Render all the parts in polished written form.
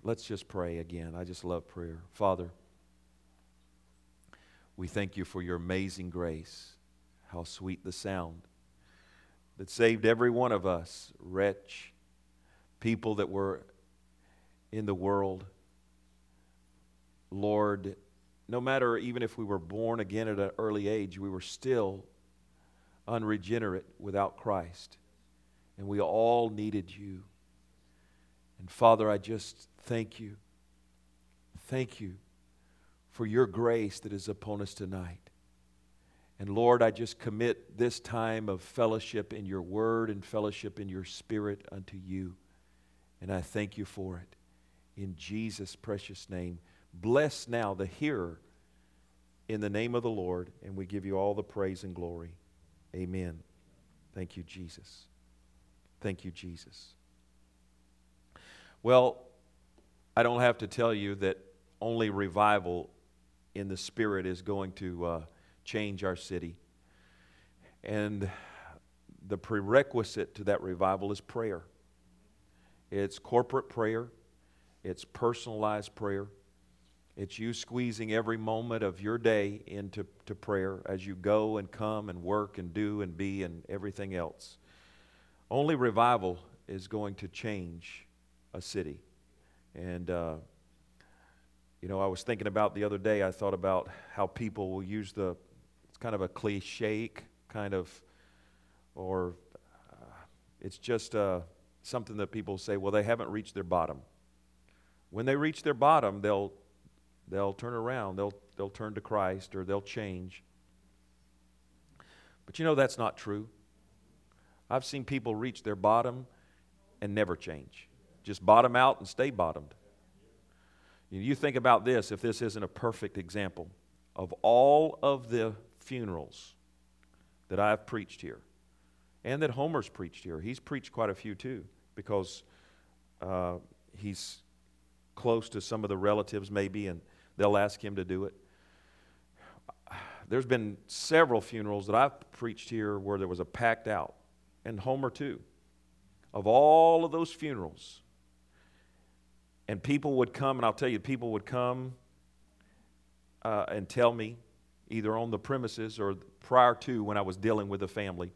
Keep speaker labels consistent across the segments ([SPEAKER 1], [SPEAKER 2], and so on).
[SPEAKER 1] Let's just pray again. I just love prayer. Father, we thank you for your amazing grace. How sweet the sound that saved every one of us, wretch people that were in the world. Lord, no matter even if we were born again at an early age, we were still unregenerate without Christ. And we all needed you. And Father, I just thank you. Thank you for your grace that is upon us tonight. And Lord, I just commit this time of fellowship in your word and fellowship in your spirit unto you. And I thank you for it. In Jesus' precious name. Bless now the hearer in the name of the Lord. And we give you all the praise and glory. Amen. Thank you, Jesus. Thank you, Jesus. Well, I don't have to tell you that only revival in the Spirit is going to change our city. And the prerequisite to that revival is prayer. It's corporate prayer. It's personalized prayer. It's you squeezing every moment of your day into prayer as you go and come and work and do and be and everything else. Only revival is going to change a city. And I was thinking about the other day, I thought about how people will use it's kind of a cliche kind of, or it's just something that people say, well, they haven't reached their bottom. When they reach their bottom, they'll turn around, they'll turn to Christ, or they'll change. But that's not true. I've seen people reach their bottom and never change. Just bottom out and stay bottomed. You think about this, if this isn't a perfect example of all of the funerals that I've preached here, and that Homer's preached here. He's preached quite a few too, because he's close to some of the relatives maybe, and they'll ask him to do it. There's been several funerals that I've preached here where there was a packed out, and Homer too. Of all of those funerals, and people would come, and I'll tell you, people would come and tell me, either on the premises or prior to when I was dealing with the family,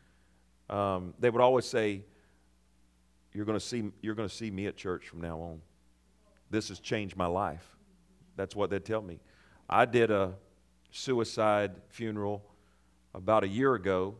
[SPEAKER 1] they would always say, "You're going to see me at church from now on. This has changed my life." That's what they'd tell me. I did a suicide funeral about a year ago,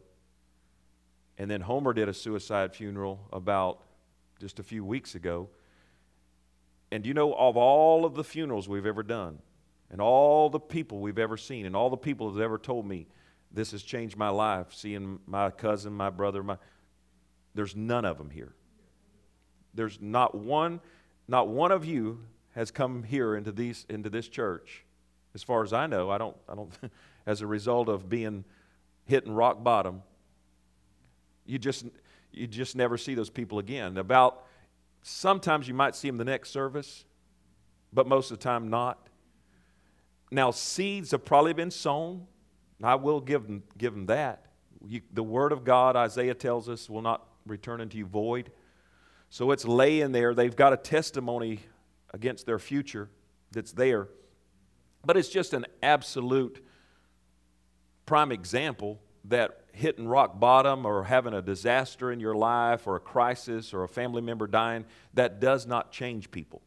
[SPEAKER 1] and then Homer did a suicide funeral about just a few weeks ago. And of all of the funerals we've ever done, and all the people we've ever seen, and all the people that have ever told me, this has changed my life, seeing my cousin, my brother, there's none of them here. There's not one of you has come here into this church, as far as I know. I don't as a result of being hitting rock bottom. You just never see those people again. Sometimes you might see them the next service, but most of the time not. Now, seeds have probably been sown. I will give them that. The Word of God, Isaiah tells us, will not return unto you void. So it's laying there. They've got a testimony against their future that's there. But it's just an absolute prime example that hitting rock bottom or having a disaster in your life or a crisis or a family member dying, that does not change people.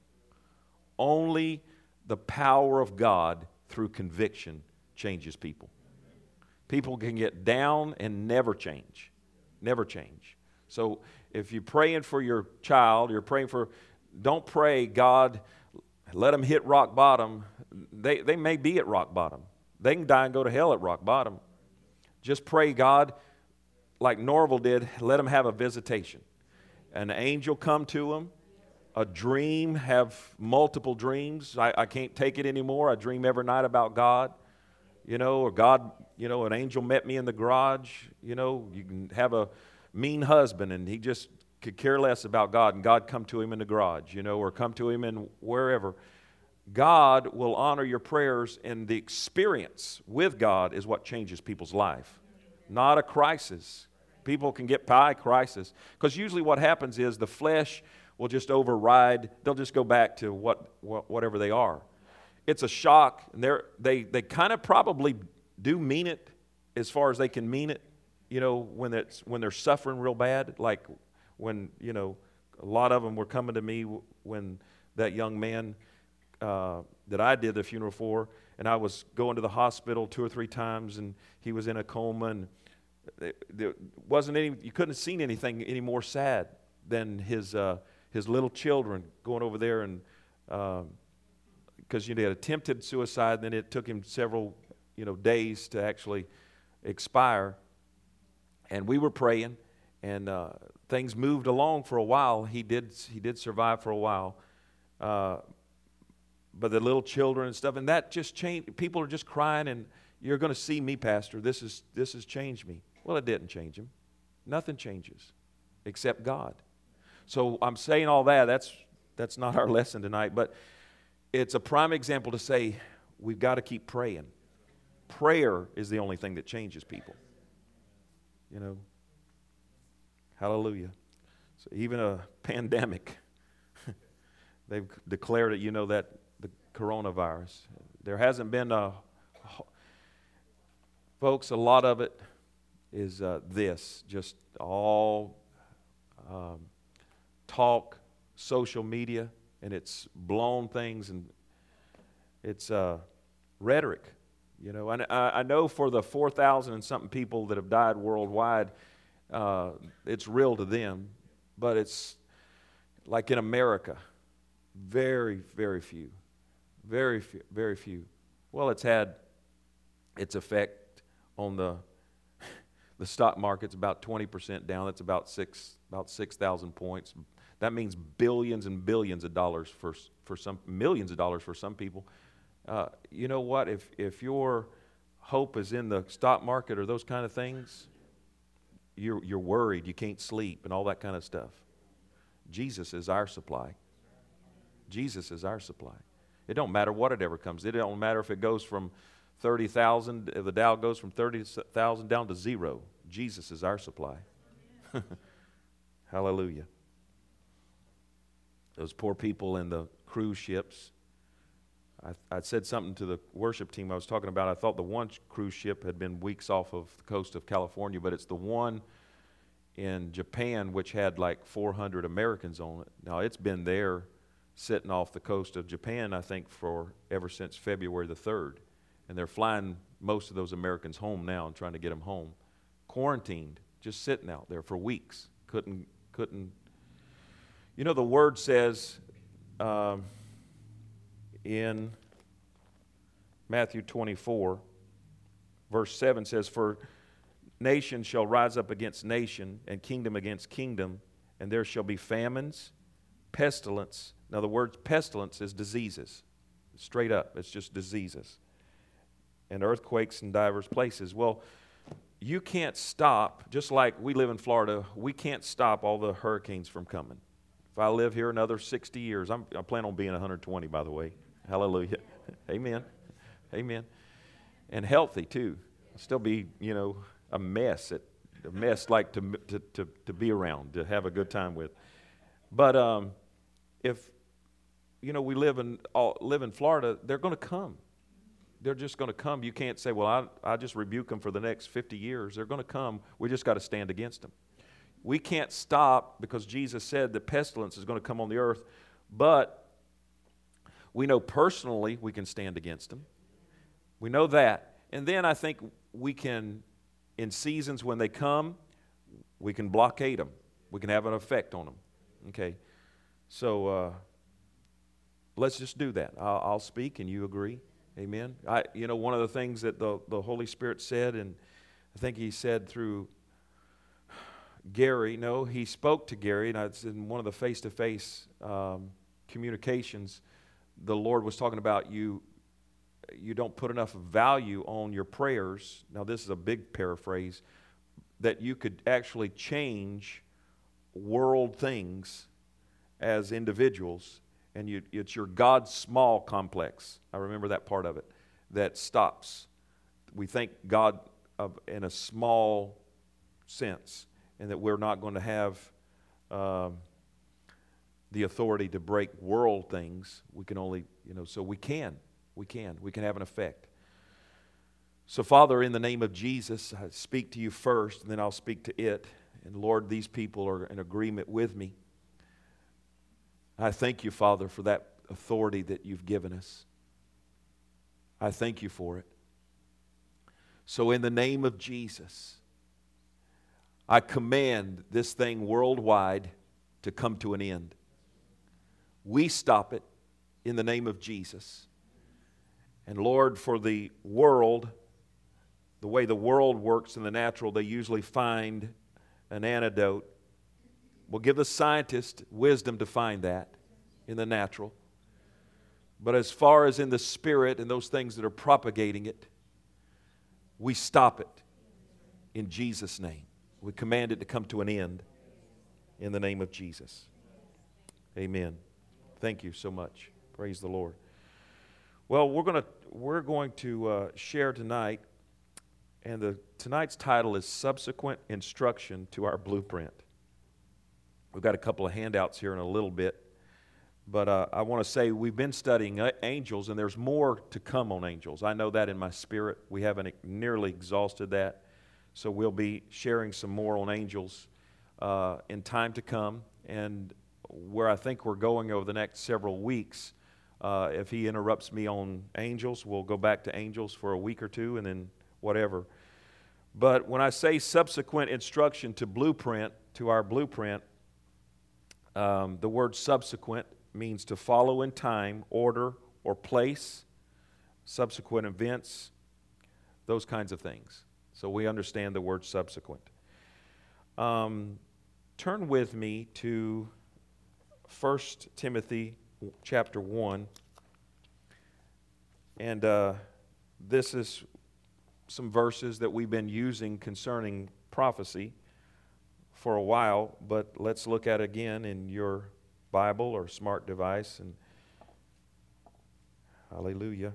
[SPEAKER 1] Only the power of God through conviction changes people. People can get down and never change. Never change. So if you're praying for your child, don't pray, God, let them hit rock bottom. They may be at rock bottom. They can die and go to hell at rock bottom. Just pray, God, like Norval did, let them have a visitation. An angel come to them. A dream, have multiple dreams. I can't take it anymore. I dream every night about God. Or God, an angel met me in the garage. You can have a mean husband and he just could care less about God, and God come to him in the garage, or come to him in wherever. God will honor your prayers, and the experience with God is what changes people's life, not a crisis. People can get by crisis, because usually what happens is the flesh will just override. They'll just go back to whatever they are. It's a shock, and they kind of probably do mean it as far as they can mean it, when they're suffering real bad, like when, a lot of them were coming to me when that young man that I did the funeral for, and I was going to the hospital 2 or 3 times, and he was in a coma, and there wasn't any. You couldn't have seen anything any more sad than his little children going over there, and because they had attempted suicide, and then it took him several days to actually expire, and we were praying, and things moved along for a while. He did survive for a while. But the little children and stuff, and that just changed. People are just crying, and you're going to see me, Pastor. This has changed me. Well, it didn't change him. Nothing changes except God. So I'm saying all that. That's not our lesson tonight, but it's a prime example to say we've got to keep praying. Prayer is the only thing that changes people. Hallelujah. So even a pandemic, they've declared it, that the coronavirus. There hasn't been folks, a lot of it is just all talk, social media, and it's blown things, and it's rhetoric. And I know for the 4,000 and something people that have died worldwide, it's real to them, but it's like in America, very, very few. Very few, very few. Well, it's had its effect on the stock market's about 20% down. That's about 6,000 points. That means billions and billions of dollars for some, millions of dollars for some people. You know what? If your hope is in the stock market or those kind of things, you're worried. You can't sleep and all that kind of stuff. Jesus is our supply. Jesus is our supply. It don't matter what it ever comes. It don't matter if it goes from 30,000, if the Dow goes from 30,000 down to 0. Jesus is our supply. Hallelujah. Those poor people in the cruise ships. I said something to the worship team I was talking about. I thought the one cruise ship had been weeks off of the coast of California, but it's the one in Japan which had like 400 Americans on it. Now, it's been there sitting off the coast of Japan, I think, for ever since February the 3rd. And they're flying most of those Americans home now and trying to get them home. Quarantined, just sitting out there for weeks. Couldn't. The word says in Matthew 24, verse 7 says, "For nation shall rise up against nation, and kingdom against kingdom, and there shall be famines, pestilence." Now the word pestilence is diseases. Straight up, it's just diseases. And earthquakes in divers places. Well, you can't stop, just like we live in Florida, we can't stop all the hurricanes from coming. If I live here another 60 years, I plan on being 120, by the way. Hallelujah. Amen. Amen. And healthy, too. I'll still be, a mess like to be around, to have a good time with. But if, we live in Florida, they're going to come. They're just going to come. You can't say, well, I just rebuke them for the next 50 years. They're going to come. We just got to stand against them. We can't stop because Jesus said that pestilence is going to come on the earth, but we know personally we can stand against them. We know that. And then I think we can, in seasons when they come, we can blockade them. We can have an effect on them. Okay? So let's just do that. I'll speak and you agree. Amen. One of the things that the Holy Spirit said, and I think he said through Gary, he spoke to Gary, and it's in one of the face-to-face communications, the Lord was talking about you don't put enough value on your prayers. Now, this is a big paraphrase, that you could actually change world things as individuals, and it's your God small complex. I remember that part of it that stops. We think God in a small sense, and that we're not going to have the authority to break world things. We can only, so we can have an effect. So Father, in the name of Jesus, I speak to you first, and then I'll speak to it. And Lord, these people are in agreement with me. I thank you, Father, for that authority that you've given us. I thank you for it. So in the name of Jesus, I command this thing worldwide to come to an end. We stop it in the name of Jesus. And Lord, for the world, the way the world works in the natural, they usually find an antidote. We'll give the scientist wisdom to find that in the natural. But as far as in the spirit and those things that are propagating it, we stop it in Jesus' name. We command it to come to an end in the name of Jesus. Amen. Thank you so much. Praise the Lord. Well, we're going to share tonight, and tonight's title is Subsequent Instruction to Our Blueprint. We've got a couple of handouts here in a little bit, but I want to say we've been studying angels, and there's more to come on angels. I know that in my spirit. We haven't nearly exhausted that, so we'll be sharing some more on angels in time to come, and where I think we're going over the next several weeks. If he interrupts me on angels, we'll go back to angels for a week or two and then whatever. But when I say subsequent instruction to our blueprint, the word subsequent means to follow in time, order, or place, subsequent events, those kinds of things. So we understand the word subsequent. Turn with me to 1 Timothy chapter 1. And this is some verses that we've been using concerning prophecy for a while, but let's look at it again in your Bible or smart device. And hallelujah.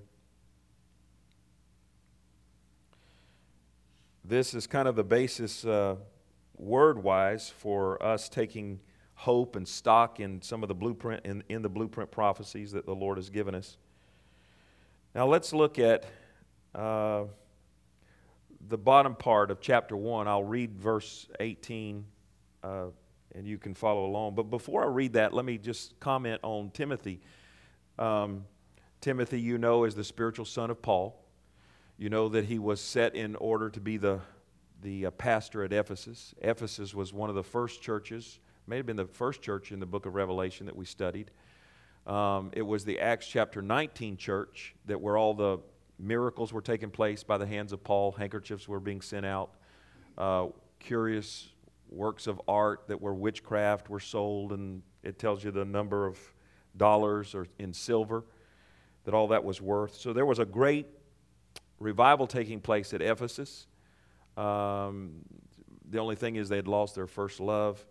[SPEAKER 1] This is kind of the basis word-wise for us taking hope and stock in some of the blueprint in the blueprint prophecies that the Lord has given us. Now let's look at the bottom part of chapter 1. I'll read verse 18, and you can follow along. But before I read that, let me just comment on Timothy. Timothy, you know, is the spiritual son of Paul. You know that he was set in order to be the pastor at Ephesus. Ephesus was one of the first churches, may have been the first church in the book of Revelation that we studied. It was the Acts chapter 19 church where all the miracles were taking place by the hands of Paul. Handkerchiefs were being sent out. Curious works of art that were witchcraft were sold, and it tells you the number of dollars or in silver that all that was worth. So there was a great revival taking place at Ephesus. The only thing is they had lost their first love.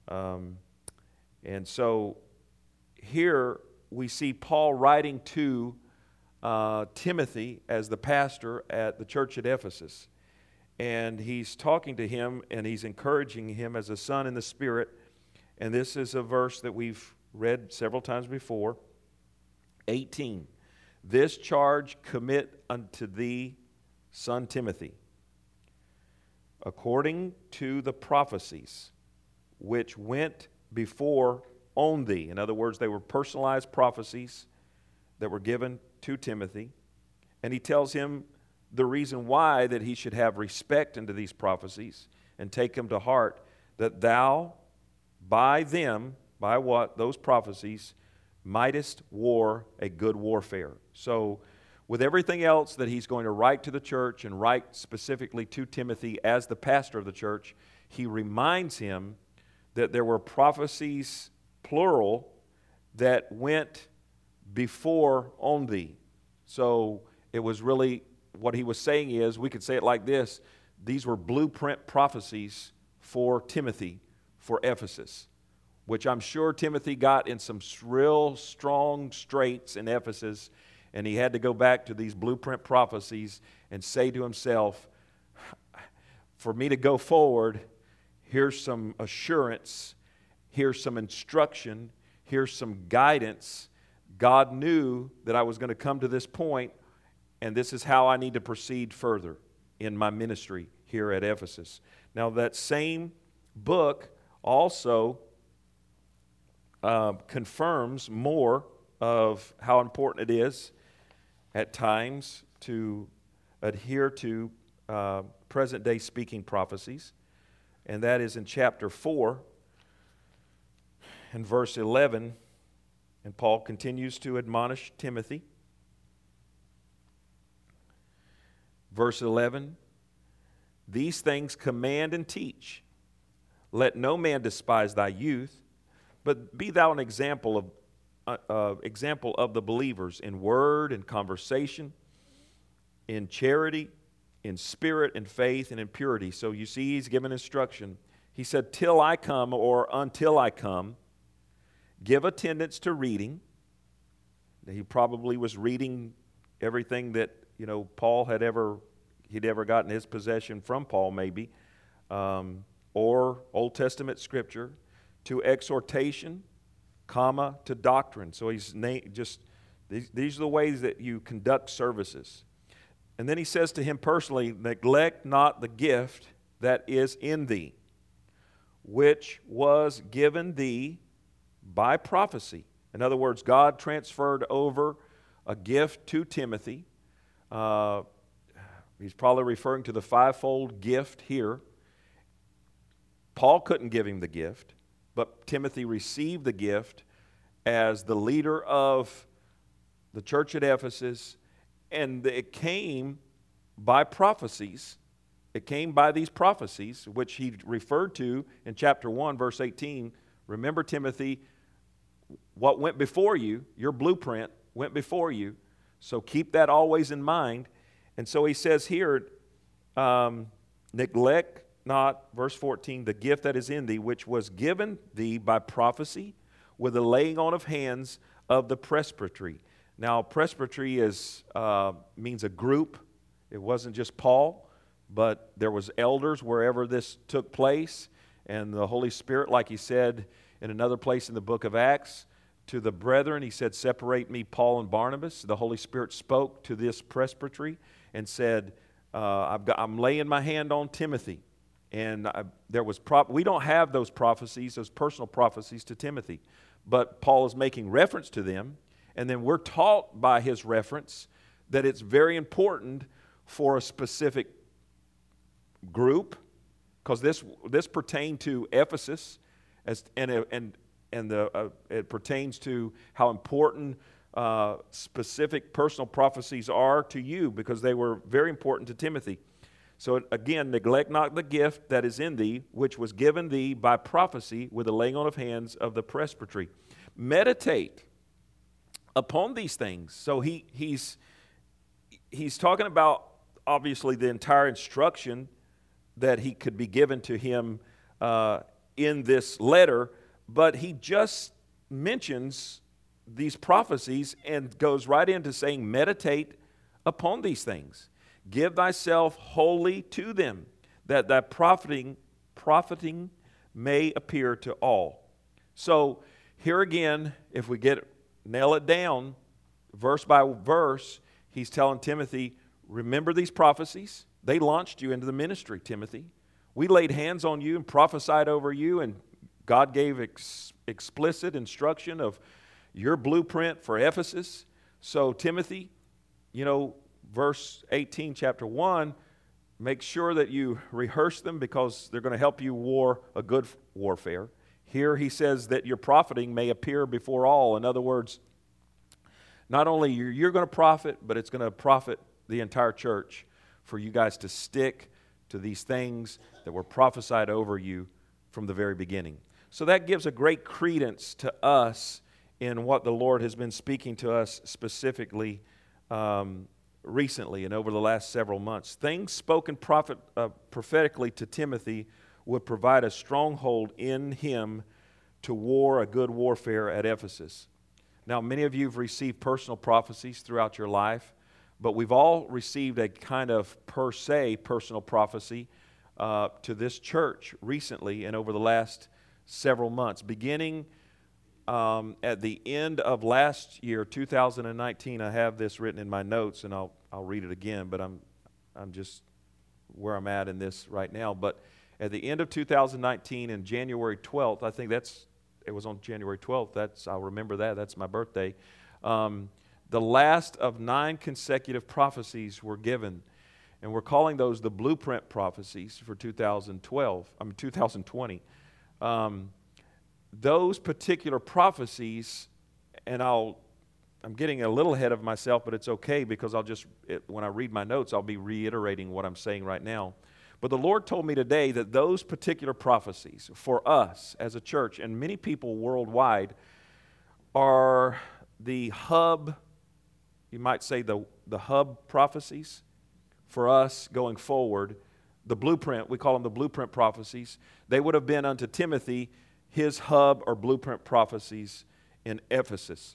[SPEAKER 1] And so here we see Paul writing to Timothy as the pastor at the church at Ephesus. And he's talking to him and he's encouraging him as a son in the Spirit. And this is a verse that we've read several times before. 18. This charge commit unto thee, son Timothy, according to the prophecies which went before on thee. In other words, they were personalized prophecies that were given to Timothy. And he tells him the reason why that he should have respect unto these prophecies and take them to heart, that thou by them, by what? Those prophecies, mightest war a good warfare. So with everything else that he's going to write to the church and write specifically to Timothy as the pastor of the church, he reminds him that there were prophecies, plural, that went before on thee. So it was really, what he was saying is, we could say it like this, these were blueprint prophecies for Timothy, for Ephesus, which I'm sure Timothy got in some real strong straits in Ephesus, and he had to go back to these blueprint prophecies and say to himself, for me to go forward, here's some assurance, here's some instruction, here's some guidance. God knew that I was going to come to this point, and this is how I need to proceed further in my ministry here at Ephesus. Now, that same book also confirms more of how important it is at times to adhere to present-day speaking prophecies, and that is in chapter 4 and verse 11, and Paul continues to admonish Timothy. Verse 11, these things command and teach. Let no man despise thy youth, but be thou an example of the believers in word and conversation, in charity, in spirit and faith, and in purity. So you see, he's given instruction. He said, till I come, or until I come, give attendance to reading. He probably was reading everything that Paul he'd ever gotten his possession from Paul, maybe, or Old Testament scripture, to exhortation, to doctrine. So he's these are the ways that you conduct services. And then he says to him personally, neglect not the gift that is in thee, which was given thee by prophecy. In other words, God transferred over a gift to Timothy. He's probably referring to the fivefold gift here. Paul couldn't give him the gift, but Timothy received the gift as the leader of the church at Ephesus, and it came by prophecies. It came by these prophecies, which he referred to in chapter 1, verse 18. Remember, Timothy, what went before you, your blueprint went before you, so keep that always in mind. And so he says here, neglect not, verse 14, the gift that is in thee, which was given thee by prophecy with the laying on of hands of the presbytery. Now, presbytery means a group. It wasn't just Paul, but there was elders wherever this took place. And the Holy Spirit, like he said in another place in the book of Acts, to the brethren, he said, separate me, Paul and Barnabas. The Holy Spirit spoke to this presbytery and said, I'm laying my hand on Timothy. And we don't have those prophecies, those personal prophecies to Timothy. But Paul is making reference to them. And then we're taught by his reference that it's very important for a specific group, because this pertained to Ephesus, and it pertains to how important specific personal prophecies are to you, because they were very important to Timothy. So again, neglect not the gift that is in thee, which was given thee by prophecy with the laying on of hands of the presbytery. Meditate upon these things. So he's talking about, obviously, the entire instruction that he could be given to him in this letter, but he just mentions these prophecies and goes right into saying, meditate upon these things. Give thyself wholly to them, that thy profiting may appear to all. So here again, if we nail it down, verse by verse, he's telling Timothy, remember these prophecies. They launched you into the ministry, Timothy. We laid hands on you and prophesied over you, and God gave explicit instruction of your blueprint for Ephesus. So Timothy, verse 18, chapter 1, make sure that you rehearse them, because they're going to help you war a good warfare. Here he says that your profiting may appear before all. In other words, not only you're going to profit, but it's going to profit the entire church for you guys to stick to these things that were prophesied over you from the very beginning. So that gives a great credence to us in what the Lord has been speaking to us specifically recently and over the last several months. Things spoken prophetically to Timothy would provide a stronghold in him to war a good warfare at Ephesus. Now, many of you have received personal prophecies throughout your life, but we've all received a kind of per se personal prophecy to this church recently and over the last several months. Beginning, at the end of last year, 2019, I have this written in my notes, and I'll read it again, but I'm just where I'm at in this right now. But at the end of 2019, in January 12th, I think it was on January 12th. I'll remember that. That's my birthday. The last of 9 consecutive prophecies were given, and we're calling those the blueprint prophecies for 2020. Those particular prophecies, and I'm getting a little ahead of myself, but it's okay because when I read my notes, I'll be reiterating what I'm saying right now. But the Lord told me today that those particular prophecies for us as a church and many people worldwide are the hub, you might say the hub prophecies for us going forward. The blueprint, we call them the blueprint prophecies. They would have been unto Timothy his hub or blueprint prophecies in Ephesus.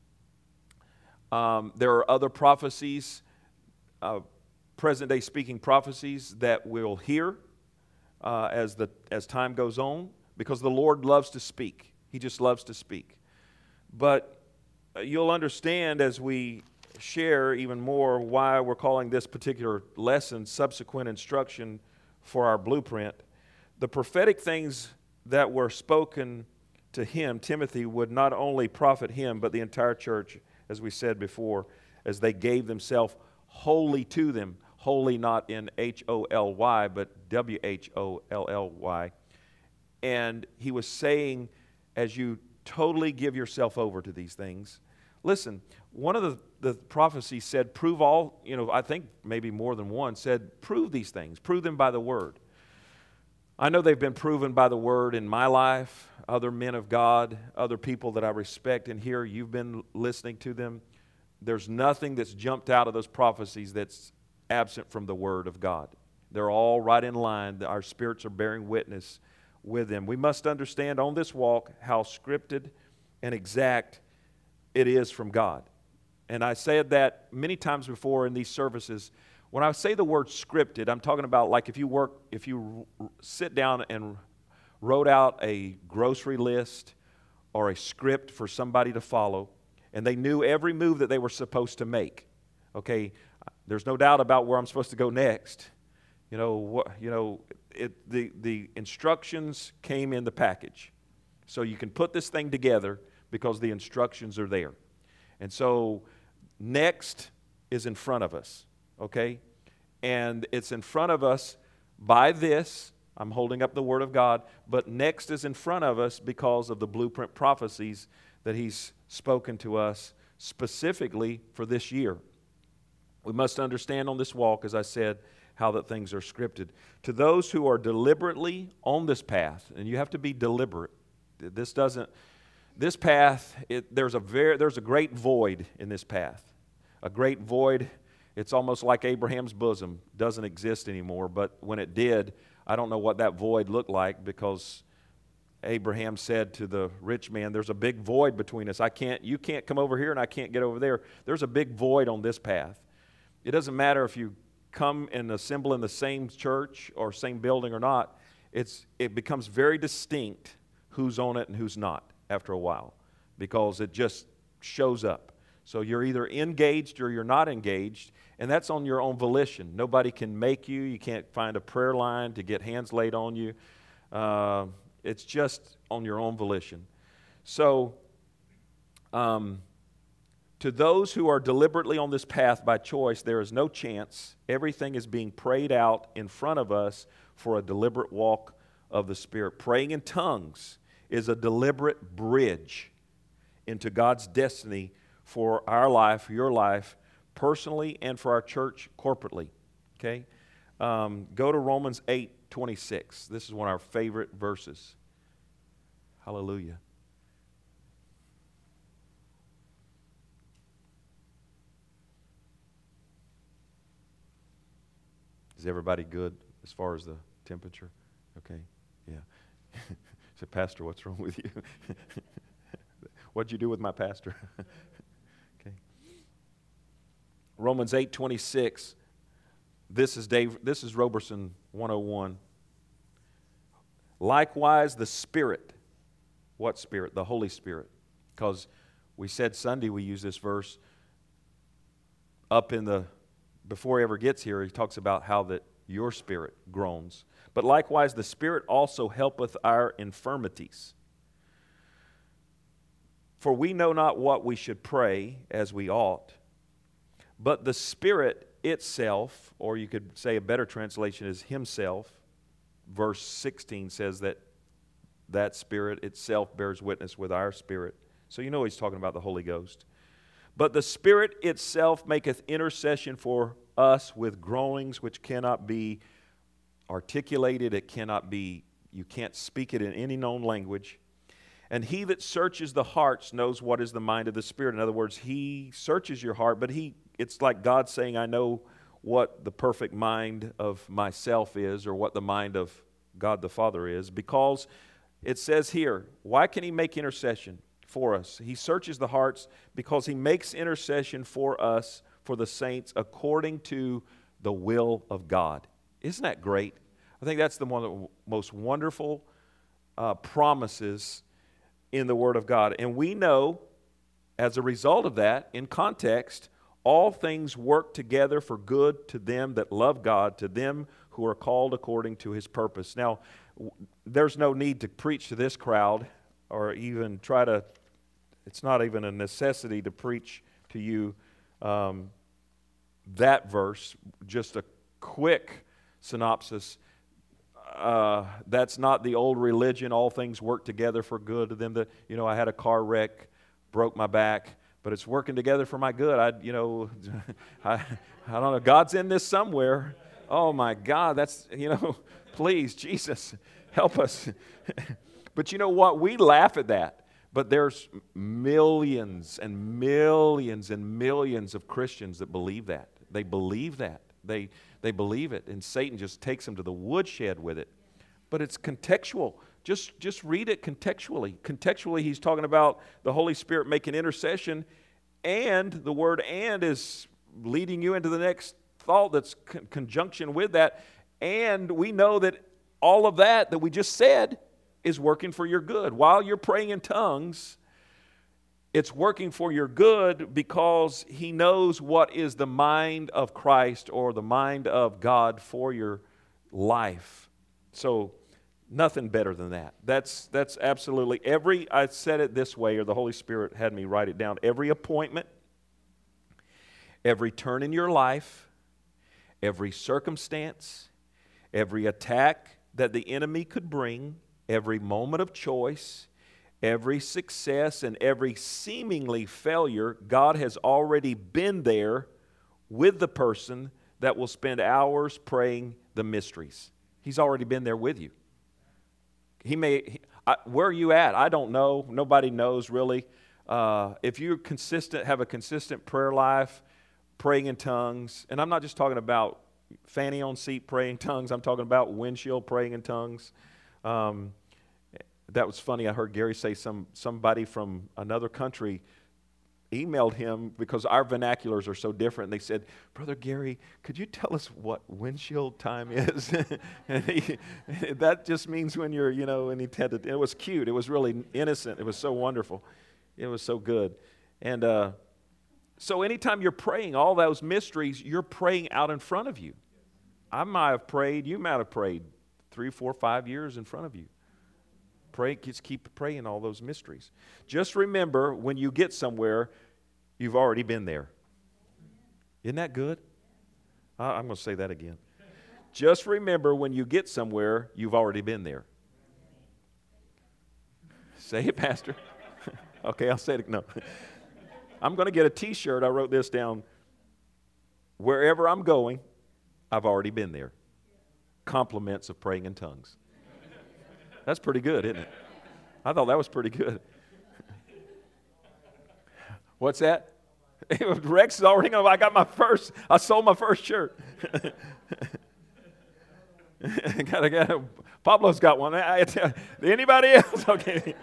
[SPEAKER 1] There are other prophecies, present-day speaking prophecies that we'll hear as time goes on, because the Lord loves to speak. He just loves to speak. But you'll understand as we share even more why we're calling this particular lesson subsequent instruction for our blueprint. The prophetic things that were spoken to him, Timothy, would not only profit him, but the entire church, as we said before, as they gave themselves wholly to them. Wholly not in H-O-L-Y, but W-H-O-L-L-Y. And he was saying, as you totally give yourself over to these things. Listen, one of the prophecies said, prove all, I think maybe more than one, said, prove these things. Prove them by the word. I know they've been proven by the word in my life, other men of God, other people that I respect and hear. You've been listening to them. There's nothing that's jumped out of those prophecies that's absent from the word of God. They're all right in line. Our spirits are bearing witness with them. We must understand on this walk how scripted and exact it is from God. And I said that many times before in these services. When I say the word scripted, I'm talking about like if you sit down and wrote out a grocery list or a script for somebody to follow, and they knew every move that they were supposed to make. Okay, there's no doubt about where I'm supposed to go next. The instructions came in the package. So you can put this thing together because the instructions are there. And so next is in front of us. Okay? And it's in front of us by this. I'm holding up the Word of God. But next is in front of us because of the blueprint prophecies that He's spoken to us specifically for this year. We must understand on this walk, as I said, how that things are scripted. To those who are deliberately on this path, and you have to be deliberate. This path, there's a great void in this path. A great void. It's almost like Abraham's bosom doesn't exist anymore, but when it did, I don't know what that void looked like, because Abraham said to the rich man, there's a big void between us. You can't come over here and I can't get over there. There's a big void on this path. It doesn't matter if you come and assemble in the same church or same building or not. It becomes very distinct who's on it and who's not after a while, because it just shows up. So you're either engaged or you're not engaged, and that's on your own volition. Nobody can make you. You can't find a prayer line to get hands laid on you. It's just on your own volition. So, to those who are deliberately on this path by choice, there is no chance. Everything is being prayed out in front of us for a deliberate walk of the Spirit. Praying in tongues is a deliberate bridge into God's destiny for our life, your life, personally, and for our church corporately. Okay? Go to Romans 8:26. This is one of our favorite verses. Hallelujah. Is everybody good as far as the temperature? Okay, yeah. So, Pastor, what's wrong with you? What'd you do with my pastor? Okay. Romans 8:26. This is Roberson 101. Likewise, the Spirit. What Spirit? The Holy Spirit. Because we said Sunday we use this verse before he ever gets here, he talks about how that your spirit groans. But likewise, the Spirit also helpeth our infirmities. For we know not what we should pray as we ought, but the Spirit itself, or you could say a better translation is Himself. Verse 16 says that Spirit itself bears witness with our spirit. So you know he's talking about the Holy Ghost. But the Spirit itself maketh intercession for us with groanings which cannot be articulated. You can't speak it in any known language. And he that searches the hearts knows what is the mind of the Spirit. In other words, he searches your heart, but it's like God saying, I know what the perfect mind of myself is, or what the mind of God the Father is, because it says here, why can he make intercession for us? He searches the hearts because he makes intercession for us, for the saints, according to the will of God. Isn't that great? I think that's one of the most wonderful promises in the Word of God. And we know, as a result of that, in context, all things work together for good to them that love God, to them who are called according to His purpose. Now, there's no need to preach to this crowd or even it's not even a necessity to preach to you that verse. Just a quick synopsis. That's not the old religion, all things work together for good to them that, I had a car wreck, broke my back, but it's working together for my good. I don't know, God's in this somewhere. Oh my God, that's, please, Jesus, help us. But you know what? We laugh at that. But there's millions and millions and millions of Christians that believe that. They believe that. They believe it, and Satan just takes them to the woodshed with it. But it's contextual. Just read it contextually. Contextually, he's talking about the Holy Spirit making intercession, and the word "and" is leading you into the next thought that's conjunction with that. And we know that all of that we just said is working for your good. While you're praying in tongues, it's working for your good because He knows what is the mind of Christ or the mind of God for your life. So nothing better than that. That's absolutely I said it this way, or the Holy Spirit had me write it down. Every appointment, every turn in your life, every circumstance, every attack that the enemy could bring, every moment of choice, every success, and every seemingly failure, God has already been there with the person that will spend hours praying the mysteries. He's already been there with you. Where are you at? I don't know. Nobody knows really. If you have a consistent prayer life, praying in tongues, and I'm not just talking about fanny on seat praying in tongues. I'm talking about windshield praying in tongues. That was funny. I heard Gary say somebody from another country emailed him because our vernaculars are so different. They said, "Brother Gary, could you tell us what windshield time is?" And that just means when you're, and he tended. It was cute. It was really innocent. It was so wonderful. It was so good. And so anytime you're praying all those mysteries, you're praying out in front of you. I might have prayed. You might have prayed 3, 4, 5 years in front of you. Just keep praying all those mysteries. Just remember, when you get somewhere, you've already been there. Isn't that good? I'm going to say that again. Just remember, when you get somewhere, you've already been there. Say it, Pastor. Okay, I'll say it. No. I'm going to get a T-shirt. I wrote this down. Wherever I'm going, I've already been there. Compliments of praying in tongues. That's pretty good, isn't it? I thought that was pretty good. What's that? Rex is already going. I sold my first shirt. Pablo's got one. Anybody else? Okay.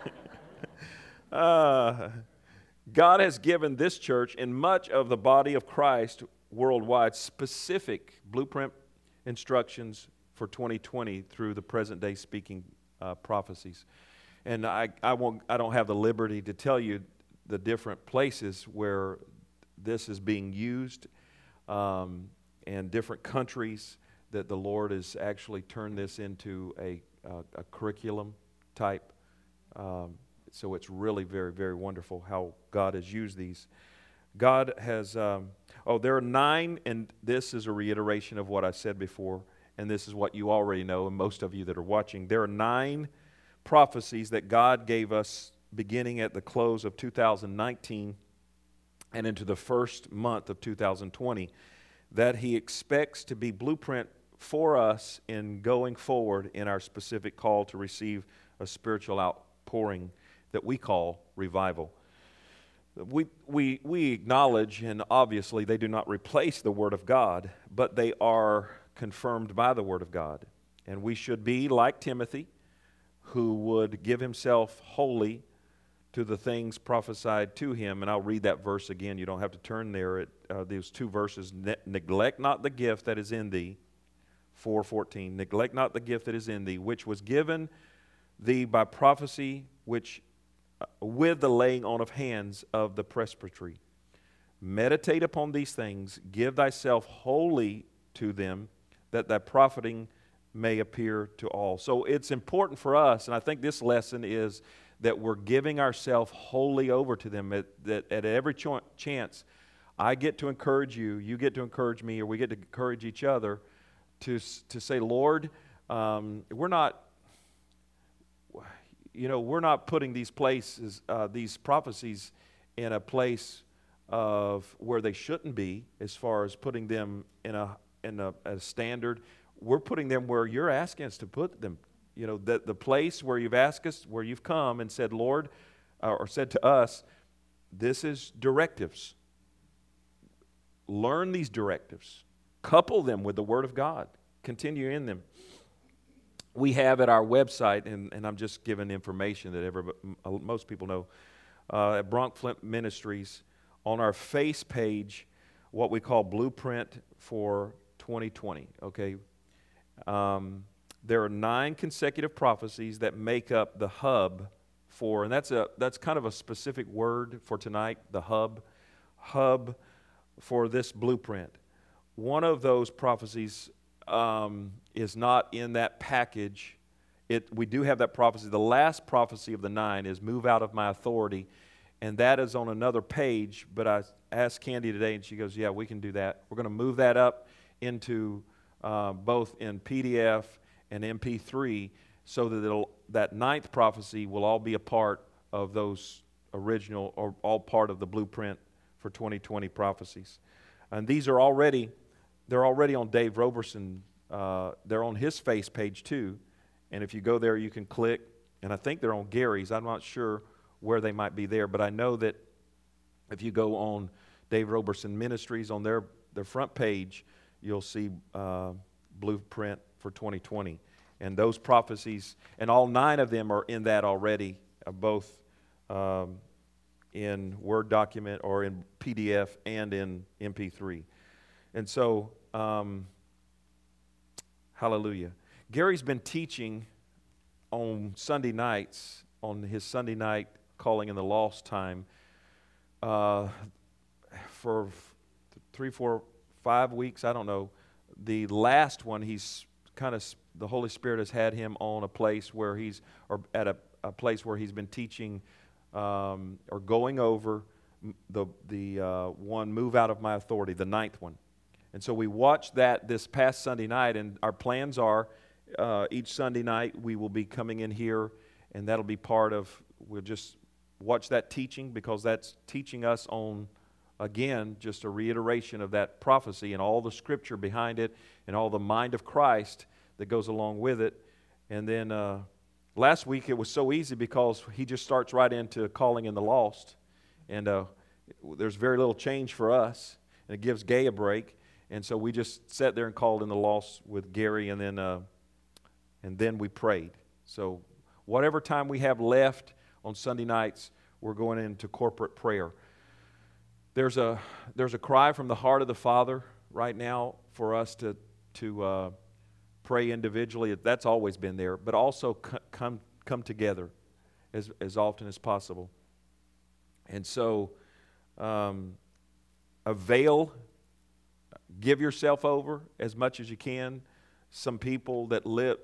[SPEAKER 1] God has given this church and much of the body of Christ worldwide specific blueprint instructions for 2020 through the present day speaking prophecies. And I don't have the liberty to tell you the different places where this is being used, and different countries that the Lord has actually turned this into a curriculum type. So it's really very, very wonderful how God has used these. God has, there are 9, and this is a reiteration of what I said before, and this is what you already know, and most of you that are watching. There are 9 prophecies that God gave us beginning at the close of 2019 and into the first month of 2020 that He expects to be blueprint for us in going forward in our specific call to receive a spiritual outpouring that we call revival. We acknowledge, and obviously they do not replace the Word of God, but they are confirmed by the Word of God. And we should be like Timothy, who would give himself wholly to the things prophesied to him. And I'll read that verse again. You don't have to turn there. These 2 verses. Neglect not the gift that is in thee, 4:14. Neglect not the gift that is in thee, which was given thee by prophecy, which with the laying on of hands of the presbytery. Meditate upon these things, give thyself wholly to them, that thy profiting may appear to all. So it's important for us, and I think this lesson is that we're giving ourselves wholly over to them. That at every chance, I get to encourage you, you get to encourage me, or we get to encourage each other to say, Lord, we're not putting these places, these prophecies in a place of where they shouldn't be, as far as putting them in a standard. We're putting them where you're asking us to put them. You know, the place where you've asked us, where you've come and said, Lord, or said to us, this is directives. Learn these directives. Couple them with the Word of God. Continue in them. We have at our website, and I'm just giving information that most people know, at Bronx Flint Ministries, on our face page, what we call Blueprint for 2020, okay? There are 9 consecutive prophecies that make up the hub for, and that's kind of a specific word for tonight, the hub for this blueprint. One of those prophecies is not in that package. We do have that prophecy. The last prophecy of the 9 is move out of my authority, and that is on another page, but I asked Candy today, and she goes, yeah, we can do that. We're going to move that up into both in PDF and MP3, so that that 9th prophecy will all be a part of those original, or all part of the blueprint for 2020 prophecies. And these are they're already on Dave Roberson. They're on his face page too. And if you go there, you can click. And I think they're on Gary's. I'm not sure where they might be there, but I know that if you go on Dave Roberson Ministries, on their front page, you'll see Blueprint for 2020. And those prophecies, and all 9 of them are in that already, both in Word document or in PDF and in MP3. And so, hallelujah. Gary's been teaching on Sunday nights, on his Sunday night Calling in the Lost time, for 3, 4, 5 weeks, I don't know. The last one, the Holy Spirit has had him on a place where at a place where he's been teaching or going over the one, move out of my authority, the 9th one. And so we watched that this past Sunday night, and our plans are each Sunday night we will be coming in here, and that'll be we'll just watch that teaching, because that's teaching us on, again, just a reiteration of that prophecy and all the scripture behind it and all the mind of Christ that goes along with it. And then last week it was so easy, because he just starts right into Calling in the Lost, and there's very little change for us, and it gives Gay a break. And so we just sat there and called in the lost with Gary, and then we prayed. So whatever time we have left on Sunday nights, we're going into corporate prayer. There's a cry from the heart of the Father right now for us to pray individually. That's always been there, but also come together as often as possible. And so give yourself over as much as you can. Some people that live,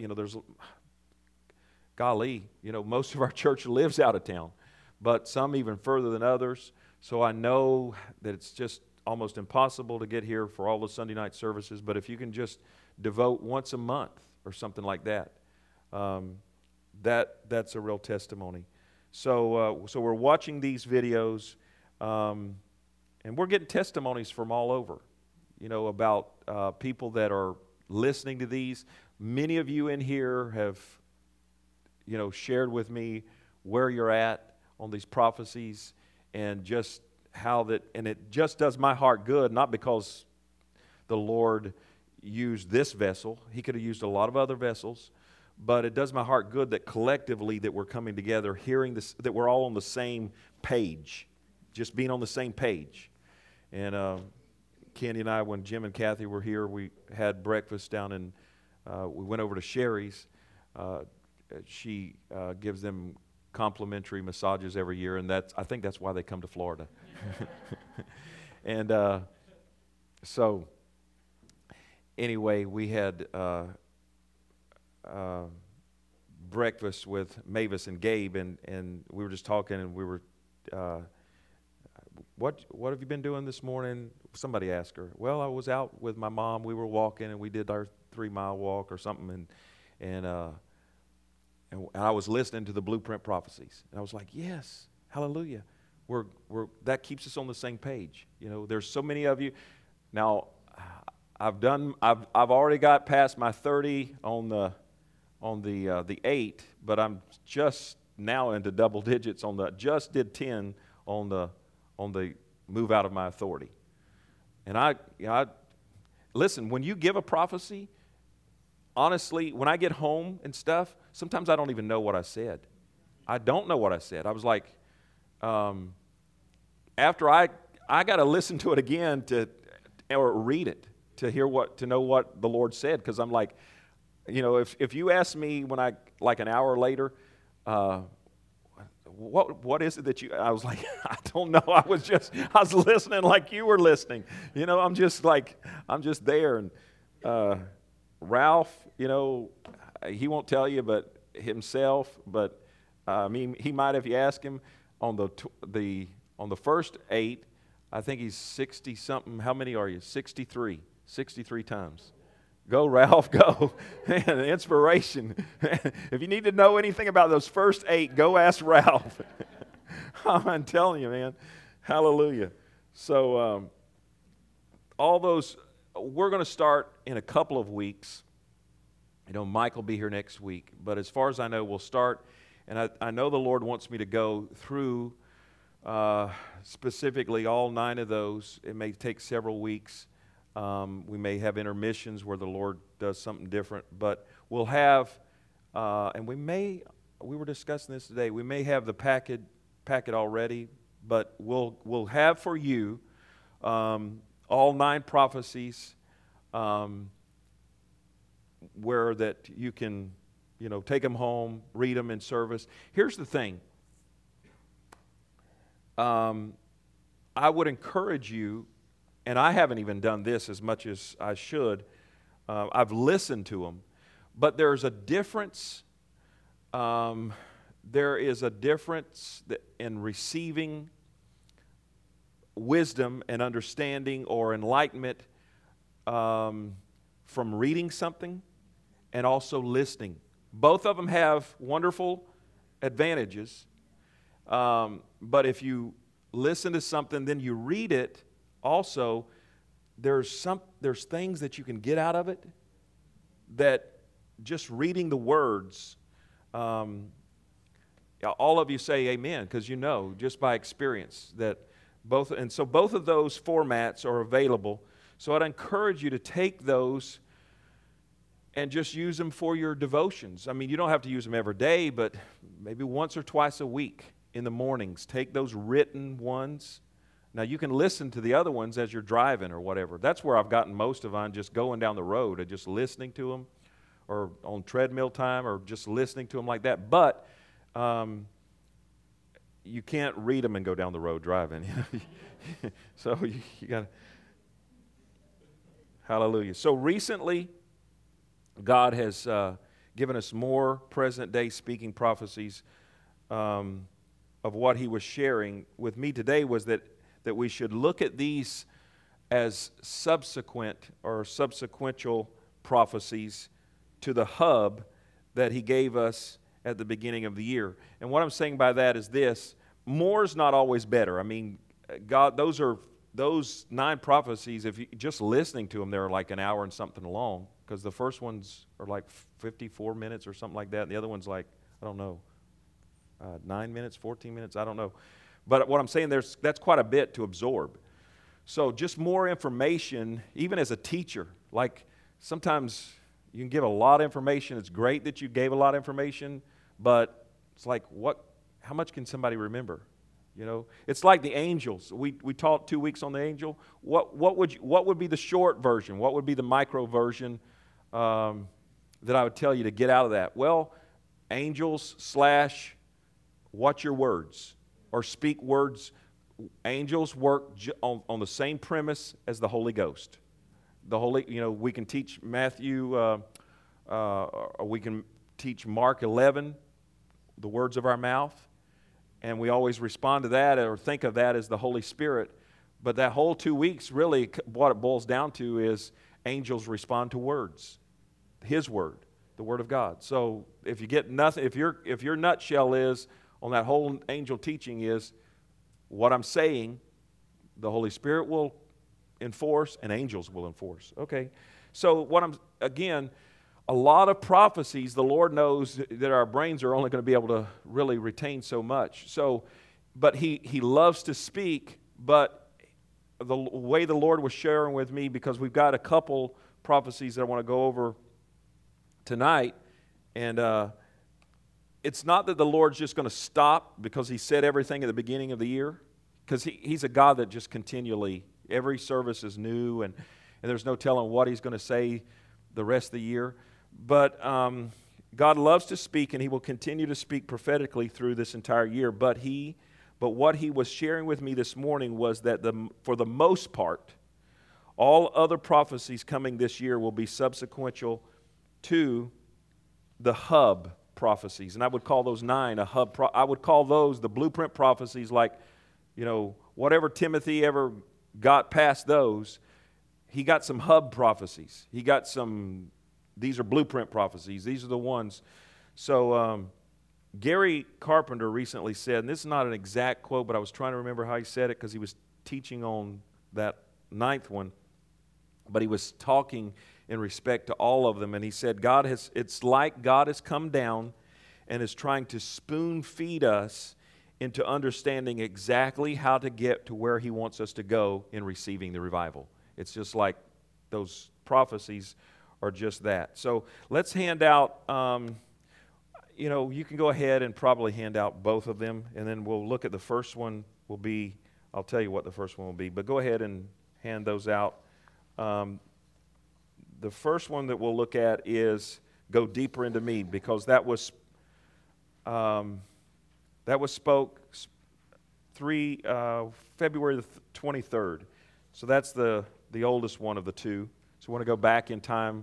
[SPEAKER 1] most of our church lives out of town, but some even further than others. So I know that it's just almost impossible to get here for all the Sunday night services, but if you can just devote once a month or something like that, that's a real testimony. So we're watching these videos, and we're getting testimonies from all over, about people that are listening to these. Many of you in here have, shared with me where you're at on these prophecies, and just how that, and it just does my heart good, not because the Lord used this vessel. He could have used a lot of other vessels, but it does my heart good that collectively that we're coming together, hearing this, that we're all on the same page, just being on the same page. And Candy and I, when Jim and Kathy were here, we had breakfast down in, we went over to Sherry's. She gives them complimentary massages every year, and I think that's why they come to Florida. And so anyway, we had breakfast with Mavis and Gabe, and we were just talking, and we were, what have you been doing this morning? Somebody asked her. Well, I was out with my mom. We were walking, and we did our 3-mile walk or something, and I was listening to the Blueprint Prophecies, and I was like, yes, hallelujah. That keeps us on the same page. There's so many of you. Now, I've already got past my 30 on the 8, but I'm just now into double digits just did 10 on the move out of my authority. And I listen, when you give a prophecy, honestly, when I get home and stuff, sometimes I don't even know what I said. I don't know what I said. I was like, after I got to listen to it again or read it to know what the Lord said, because I'm like, if you ask me when an hour later, what is it that I was like, I don't know. I was listening like you were listening. I'm just there. And Ralph, he won't tell you, but himself, but he might if you ask him. On the first 8, I think he's 60 something. How many are you? 63 times. Go, Ralph, go. Man, inspiration. If you need to know anything about those first 8, go ask Ralph. I'm telling you, man. Hallelujah. So all those, we're going to start in a couple of weeks. Mike will be here next week. But as far as I know, we'll start. And I know the Lord wants me to go through specifically all 9 of those. It may take several weeks. We may have intermissions where the Lord does something different. But we'll have, and we were discussing this today, we may have the packet already, but we'll have for you all 9 prophecies where that you can take them home, read them in service. Here's the thing. I would encourage you, and I haven't even done this as much as I should. I've listened to them. But there's a difference. There is a difference in receiving wisdom and understanding or enlightenment from reading something and also listening. Both of them have wonderful advantages, but if you listen to something, then you read it, also, there's things that you can get out of it that just reading the words, all of you say amen, because just by experience that both of those formats are available. So I'd encourage you to take those and just use them for your devotions. I mean, you don't have to use them every day, but maybe once or twice a week in the mornings. Take those written ones. Now, you can listen to the other ones as you're driving or whatever. That's where I've gotten most of on, just going down the road and just listening to them, or on treadmill time, or just listening to them like that. But you can't read them and go down the road driving. So you got to. Hallelujah. So recently, God has given us more present-day speaking prophecies. Of what he was sharing with me today was that we should look at these as subsequent or subsequential prophecies to the hub that he gave us at the beginning of the year. And what I'm saying by that is this: more is not always better. I mean, God, those 9 prophecies, if you just listening to them, they're like an hour and something long, because the first ones are like 54 minutes or something like that, and the other one's like, I don't know, 9 minutes, 14 minutes, I don't know. But what I'm saying, that's quite a bit to absorb. So just more information, even as a teacher, like sometimes you can give a lot of information. It's great that you gave a lot of information, but it's like, how much can somebody remember? You know, it's like the angels. We taught 2 weeks on the angel. What would be the short version? What would be the micro version that I would tell you to get out of that? Well, angels / watch your words or speak words. Angels work on the same premise as the Holy Ghost. We can teach Matthew, or we can teach Mark 11, the words of our mouth. And we always respond to that or think of that as the Holy Spirit. But that whole 2 weeks, really, what it boils down to is angels respond to words. His word, the Word of God. So if you get nothing, if your nutshell is on that whole angel teaching is what I'm saying, the Holy Spirit will enforce and angels will enforce. Okay. So a lot of prophecies, the Lord knows that our brains are only going to be able to really retain so much. So, but He loves to speak, but the way the Lord was sharing with me, because we've got a couple prophecies that I want to go over tonight, and it's not that the Lord's just going to stop because He said everything at the beginning of the year, because He's a God that just continually, every service is new, and there's no telling what He's going to say the rest of the year. But God loves to speak, and He will continue to speak prophetically through this entire year. But what He was sharing with me this morning was that for the most part, all other prophecies coming this year will be subsequential to the hub prophecies. And I would call those 9 a hub. I would call those the blueprint prophecies, like, whatever Timothy ever got past those, he got some hub prophecies. He got some. These are blueprint prophecies. These are the ones. So Gary Carpenter recently said, and this is not an exact quote, but I was trying to remember how he said it because he was teaching on that 9th one, but he was talking in respect to all of them, and he said, it's like God has come down and is trying to spoon feed us into understanding exactly how to get to where He wants us to go in receiving the revival. It's just like those prophecies are just that. So let's hand out, you can go ahead and probably hand out both of them, and then we'll look at the first one I'll tell you what the first one will be, but go ahead and hand those out. The first one that we'll look at is Go Deeper Into Me, because that was spoke February the 23rd. So that's the oldest one of the two. So I want to go back in time.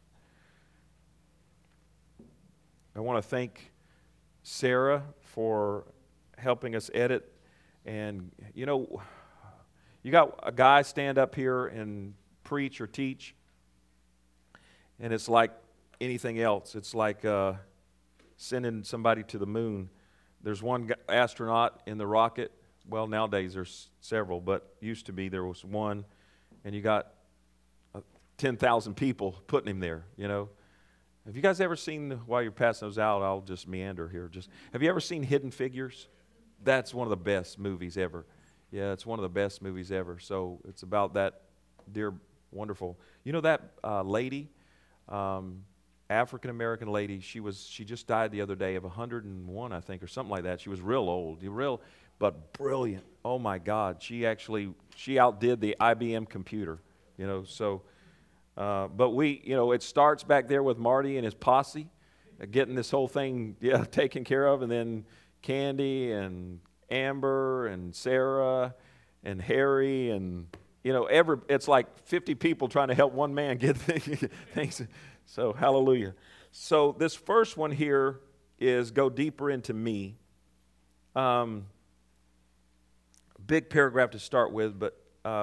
[SPEAKER 1] I want to thank Sarah for helping us edit. And, you got a guy stand up here and preach or teach, and it's like anything else. It's like sending somebody to the moon. There's one astronaut in the rocket. Well, nowadays there's several, but used to be there was one, and you got 10,000 people putting him there, Have you guys ever seen, while you're passing those out, I'll just meander here. Have you ever seen Hidden Figures? That's one of the best movies ever. Yeah, it's one of the best movies ever. So it's about that dear, wonderful. That lady, African-American lady, she just died the other day of 101, I think, or something like that. She was real old, but brilliant. Oh my God, she outdid the IBM computer, but it starts back there with Marty and his posse, getting this whole thing, taken care of, and then Candy and Amber and Sarah and Harry and, it's like 50 people trying to help one man get things. So, hallelujah. So, this first one here is go deeper into me. Big paragraph to start with, but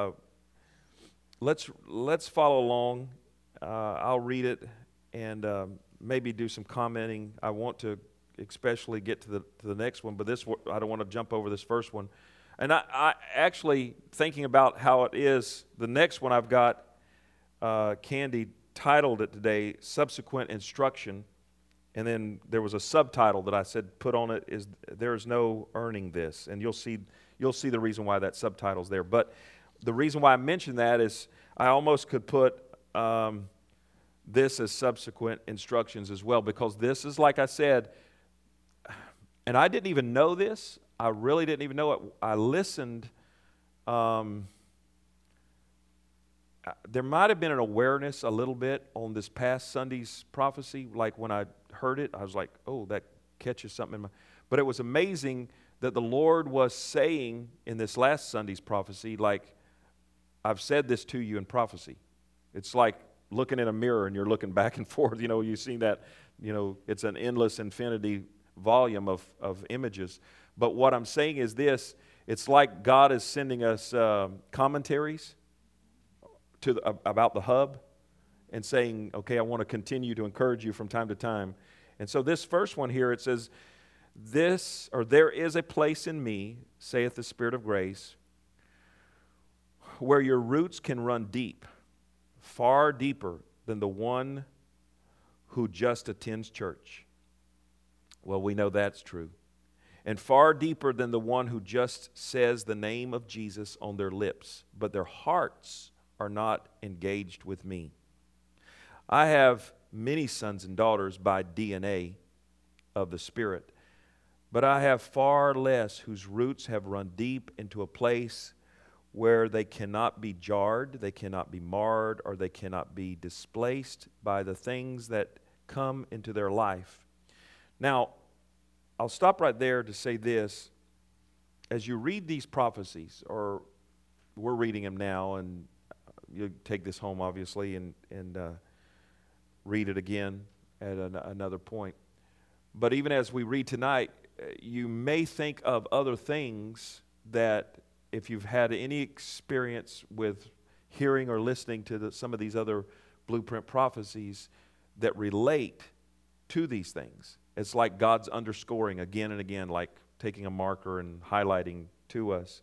[SPEAKER 1] let's follow along. I'll read it and maybe do some commenting. I want to especially get to the next one, but I don't want to jump over this first one. And I actually, thinking about how it is, the next one I've got, Candy titled it today, Subsequent Instruction, and then there was a subtitle that I said put on it is There is No Earning This, and you'll see the reason why that subtitle's there. But the reason why I mentioned that is I almost could put this as subsequent instructions as well, because this is, like I said, and I didn't even know this. I really didn't even know it. I listened. There might have been an awareness a little bit on this past Sunday's prophecy. Like when I heard it, I was like, oh, that catches something in my... But it was amazing that the Lord was saying in this last Sunday's prophecy, like, I've said this to you in prophecy. It's like looking in a mirror and you're looking back and forth. You've seen that, it's an endless infinity volume of images. But what I'm saying is this, it's like God is sending us commentaries about the hub and saying, okay, I want to continue to encourage you from time to time. And so this first one here, it says, there is a place in me, saith the Spirit of grace, where your roots can run deep, far deeper than the one who just attends church. Well, we know that's true. And far deeper than the one who just says the name of Jesus on their lips, but their hearts are not engaged with me. I have many sons and daughters by DNA of the Spirit, but I have far less whose roots have run deep into a place where they cannot be jarred, they cannot be marred, or they cannot be displaced by the things that come into their life. Now, I'll stop right there to say this. As you read these prophecies, or we're reading them now, and you take this home, obviously, and read it again at another point. But even as we read tonight, you may think of other things that, if you've had any experience with hearing or listening to some of these other blueprint prophecies that relate to these things. It's like God's underscoring again and again, like taking a marker and highlighting to us.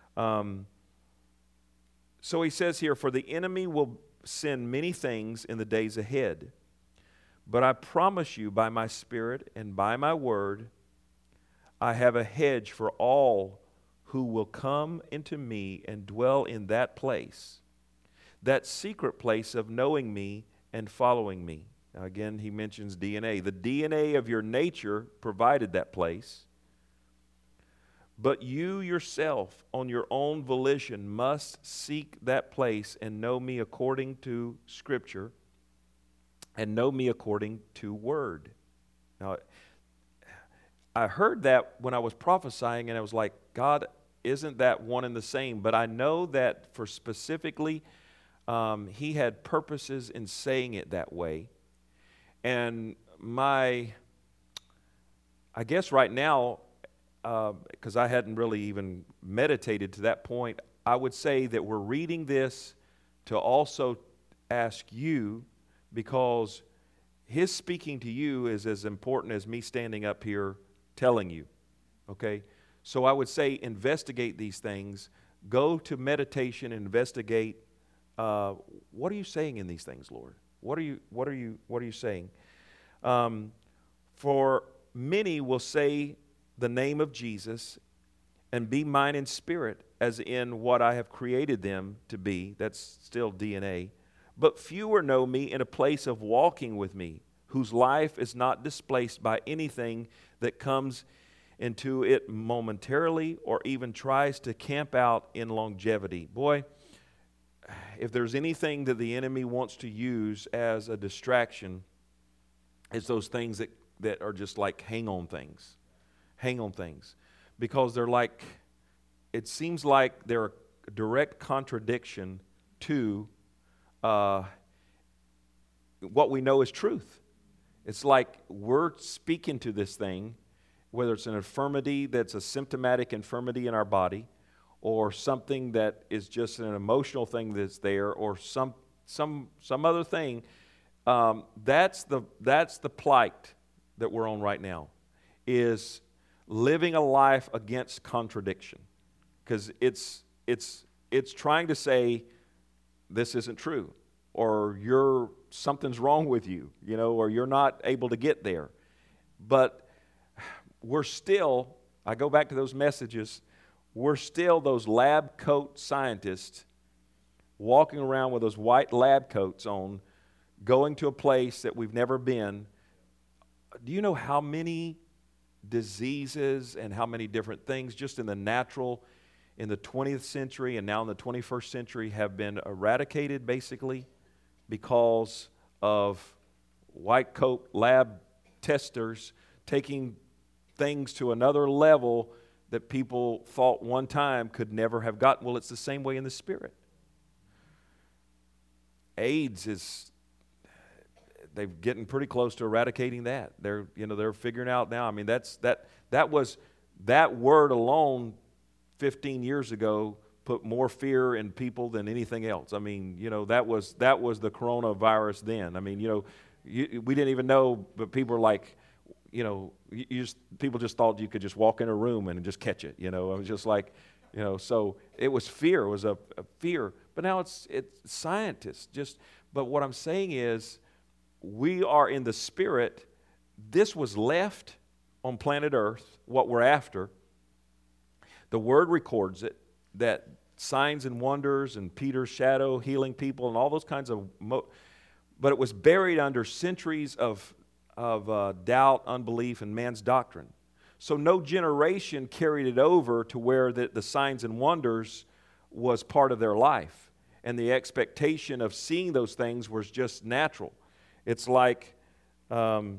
[SPEAKER 1] So he says here, for the enemy will send many things in the days ahead. But I promise you by my Spirit and by my word, I have a hedge for all who will come into me and dwell in that place, that secret place of knowing me and following me. Now again, he mentions DNA. The DNA of your nature provided that place. But you yourself, on your own volition, must seek that place and know me according to Scripture and know me according to Word. Now, I heard that when I was prophesying, and I was like, God, isn't that one and the same? But I know that for specifically, He had purposes in saying it that way. And I guess right now, because I hadn't really even meditated to that point, I would say that we're reading this to also ask you, because His speaking to you is as important as me standing up here telling you, okay? So I would say investigate these things. Go to meditation, investigate. What are you saying in these things, Lord? What are you saying? For many will say the name of Jesus and be mine in spirit, as in what I have created them to be. That's still DNA. But fewer know me in a place of walking with me, whose life is not displaced by anything that comes into it momentarily or even tries to camp out in longevity. Boy, if there's anything that the enemy wants to use as a distraction, it's those things that are just like hang on things. Hang on things. because they're like, it seems like they're a direct contradiction to what we know is truth. It's like we're speaking to this thing, whether it's an infirmity that's a symptomatic infirmity in our body, or something that is just an emotional thing that's there, or some other thing. That's the plight that we're on right now, is living a life against contradiction, because it's trying to say this isn't true, or something's wrong with you, or you're not able to get there. But we're still, I go back to those messages, we're still those lab coat scientists walking around with those white lab coats on, going to a place that we've never been. Do you know how many diseases and how many different things just in the natural, in the 20th century and now in the 21st century, have been eradicated basically because of white coat lab testers taking things to another level that people thought one time could never have gotten? Well, it's the same way in the spirit. AIDS they're getting pretty close to eradicating that. They're figuring out now. I mean, that word alone 15 years ago put more fear in people than anything else. I mean, that was the coronavirus then. I mean, we didn't even know, but people were like, people just thought you could just walk in a room and just catch it. It was just like, so it was fear. It was a fear. But now it's scientists. But what I'm saying is, we are in the spirit. This was left on planet Earth, what we're after. The Word records it, that signs and wonders and Peter's shadow healing people and all those kinds of... but it was buried under centuries of doubt, unbelief, and man's doctrine. So no generation carried it over to where the signs and wonders was part of their life. And the expectation of seeing those things was just natural. It's like the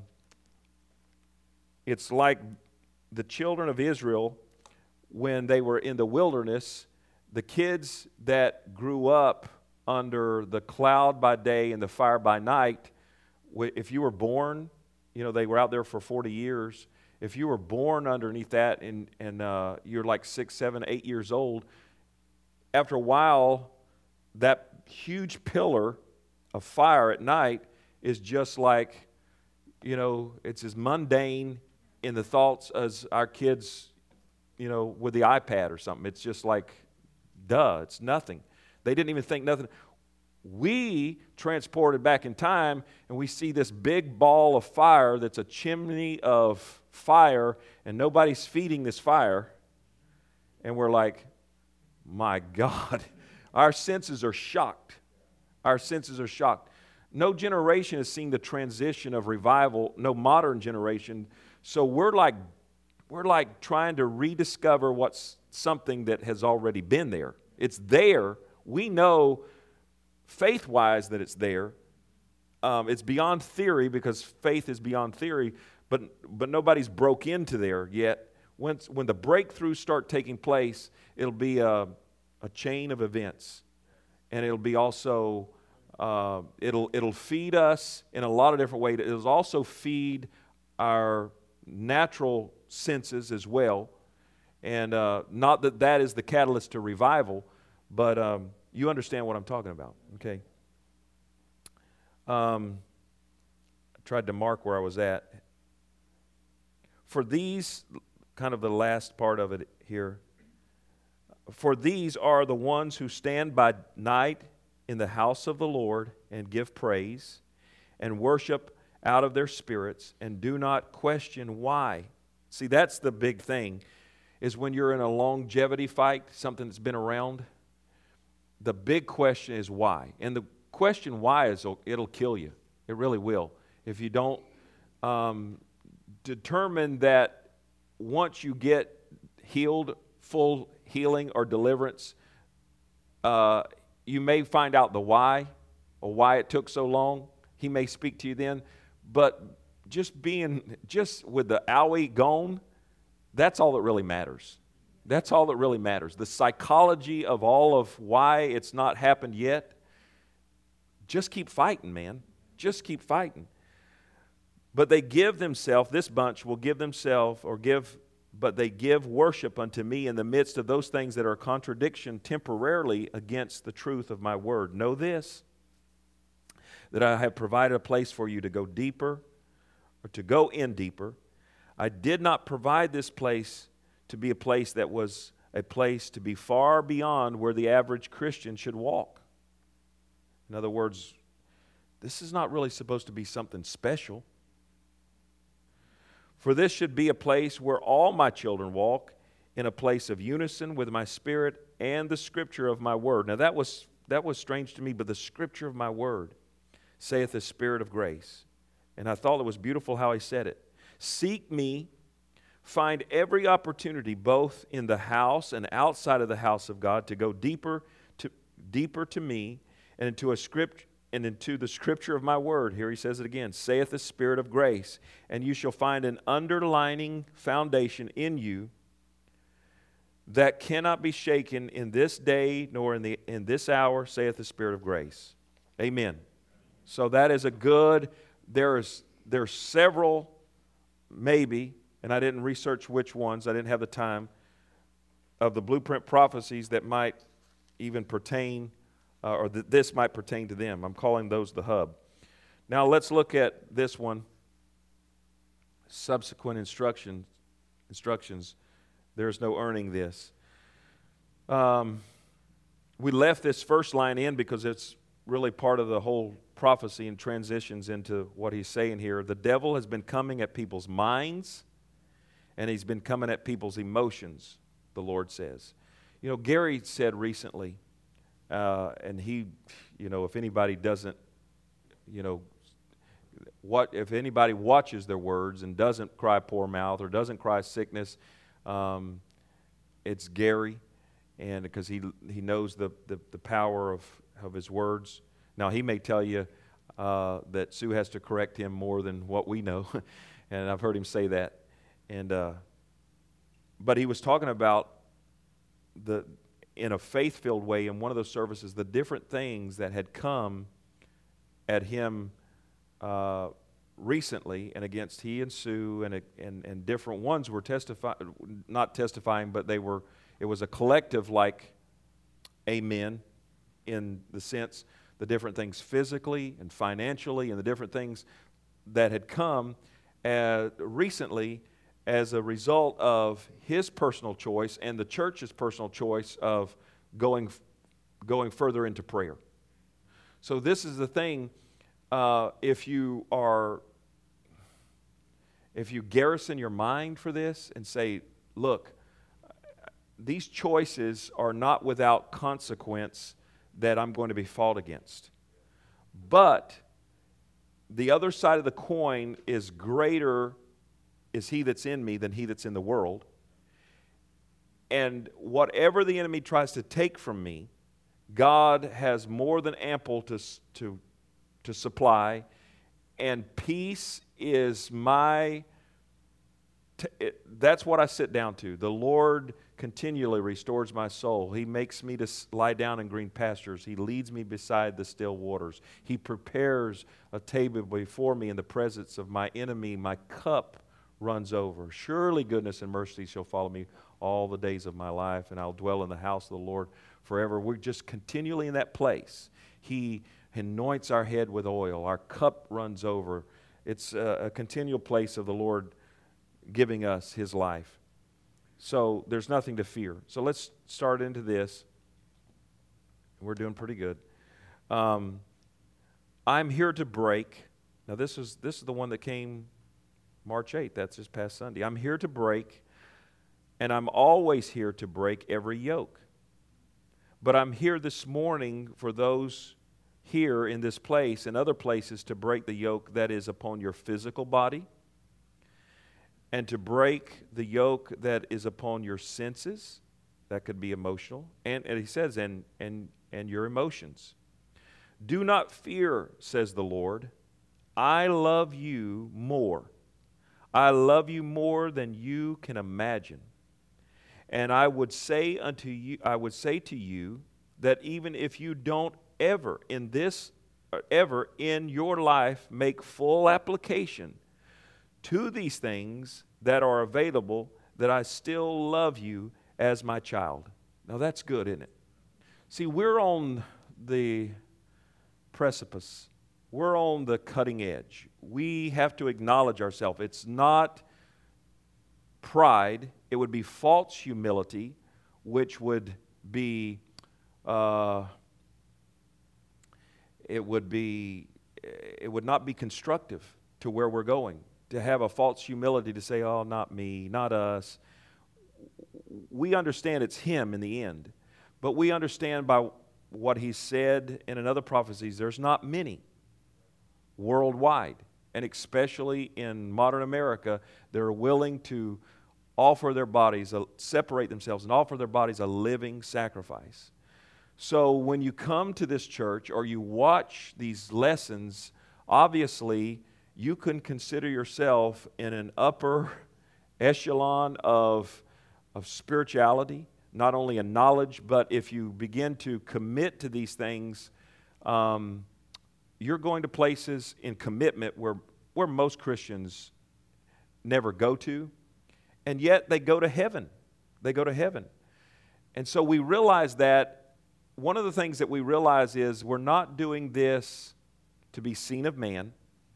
[SPEAKER 1] children of Israel when they were in the wilderness. The kids that grew up under the cloud by day and the fire by night, if you were born, they were out there for 40 years. If you were born underneath that and you're like 6, 7, 8 years old, after a while, that huge pillar of fire at night is just like, it's as mundane in the thoughts as our kids, with the iPad or something. It's just like, duh, it's nothing. They didn't even think nothing. We transported back in time, and we see this big ball of fire that's a chimney of fire, and nobody's feeding this fire. And we're like, my God, our senses are shocked. Our senses are shocked. No generation has seen the transition of revival, no modern generation. So we're like trying to rediscover what's something that has already been there. It's there. We know faith-wise that it's there. It's beyond theory, because faith is beyond theory, but nobody's broke into there yet. When the breakthroughs start taking place, it'll be a chain of events, and it'll be also it'll feed us in a lot of different ways. It'll also feed our natural senses as well, and not that is the catalyst to revival, but you understand what I'm talking about, okay? I tried to mark where I was at. For these, kind of the last part of it here, for these are the ones who stand by night in the house of the Lord and give praise and worship out of their spirits and do not question why. See, that's the big thing, is when you're in a longevity fight, something that's been around, the big question is why. And the question why is it'll kill you. It really will. If you don't determine that once you get healed, full healing or deliverance, you may find out the why or why it took so long. He may speak to you then. But just with the owie gone, That's all that really matters. That's all that really matters. The psychology of all of why it's not happened yet, just keep fighting, man. Just keep fighting. But they give themselves, this bunch will give themselves, but they give worship unto me in the midst of those things that are a contradiction temporarily against the truth of my word. Know this, that I have provided a place for you to go deeper, or to go in deeper. I did not provide this place to be a place that was a place to be far beyond where the average Christian should walk. In other words, this is not really supposed to be something special. For this should be a place where all my children walk, in a place of unison with my spirit and the scripture of my word. Now that was strange to me, but the scripture of my word saith the Spirit of grace. And I thought it was beautiful how he said it. Seek me, find every opportunity, both in the house and outside of the house of God, to go deeper to me and into the scripture of my word. Here he says it again, saith the Spirit of grace, and you shall find an underlining foundation in you that cannot be shaken in this day nor in this hour, saith the Spirit of grace. Amen. So that is a good, there's several, maybe, and I didn't research which ones, I didn't have the time, of the blueprint prophecies that might even pertain, or that this might pertain to them. I'm calling those the hub. Now let's look at this one. Subsequent instructions. There is no earning this. We left this first line in because it's really part of the whole prophecy and transitions into what he's saying here. The devil has been coming at people's minds, and he's been coming at people's emotions, the Lord says. You know, Gary said recently, and he, you know, if anybody doesn't, you know, if anybody watches their words and doesn't cry poor mouth or doesn't cry sickness, it's Gary, and because he knows the power of his words. Now, he may tell you that Sue has to correct him more than what we know, and I've heard him say that. And but he was talking about in a faith-filled way in one of those services, the different things that had come at him recently and against he and Sue and different ones were not testifying, but it was a collective like amen in the sense the different things physically and financially and the different things that had come recently as a result of his personal choice and the church's personal choice of going further into prayer. So this is the thing, if you garrison your mind for this and say, look, these choices are not without consequence that I'm going to be fought against. But the other side of the coin is greater is he that's in me than he that's in the world. And whatever the enemy tries to take from me, God has more than ample to supply. And peace is that's what I sit down to. The Lord continually restores my soul. He makes me to lie down in green pastures. He leads me beside the still waters. He prepares a table before me in the presence of my enemy. My cup runs over. Surely goodness and mercy shall follow me all the days of my life, and I'll dwell in the house of the Lord forever. We're just continually in that place. He anoints our head with oil. Our cup runs over. It's a continual place of the Lord giving us His life. So there's nothing to fear. So let's start into this. We're doing pretty good. I'm here to break. Now this is the one that came March 8th. That's this past Sunday. I'm here to break, and I'm always here to break every yoke. But I'm here this morning for those here in this place and other places to break the yoke that is upon your physical body, and to break the yoke that is upon your senses. That could be emotional. And he says, and your emotions. Do not fear, says the Lord. I love you more. I love you more than you can imagine. And I would say to you that even if you don't ever in your life make full application to these things that are available, that I still love you as my child. Now that's good, isn't it? See, we're on the precipice. We're on the cutting edge. We have to acknowledge ourselves. It's not pride. It would be false humility, which would be, it would not be constructive to where we're going. To have a false humility to say, oh, not me, not us. We understand it's Him in the end. But we understand by what He said in another prophecies, there's not many worldwide, and especially in modern America, they're willing to offer their bodies, separate themselves and offer their bodies a living sacrifice. So when you come to this church or you watch these lessons, obviously you can consider yourself in an upper echelon of spirituality, not only in knowledge, but if you begin to commit to these things, you're going to places in commitment where most Christians never go to, and yet they go to heaven. They go to heaven. And so we realize that one of the things that we realize is we're not doing this to be seen of man.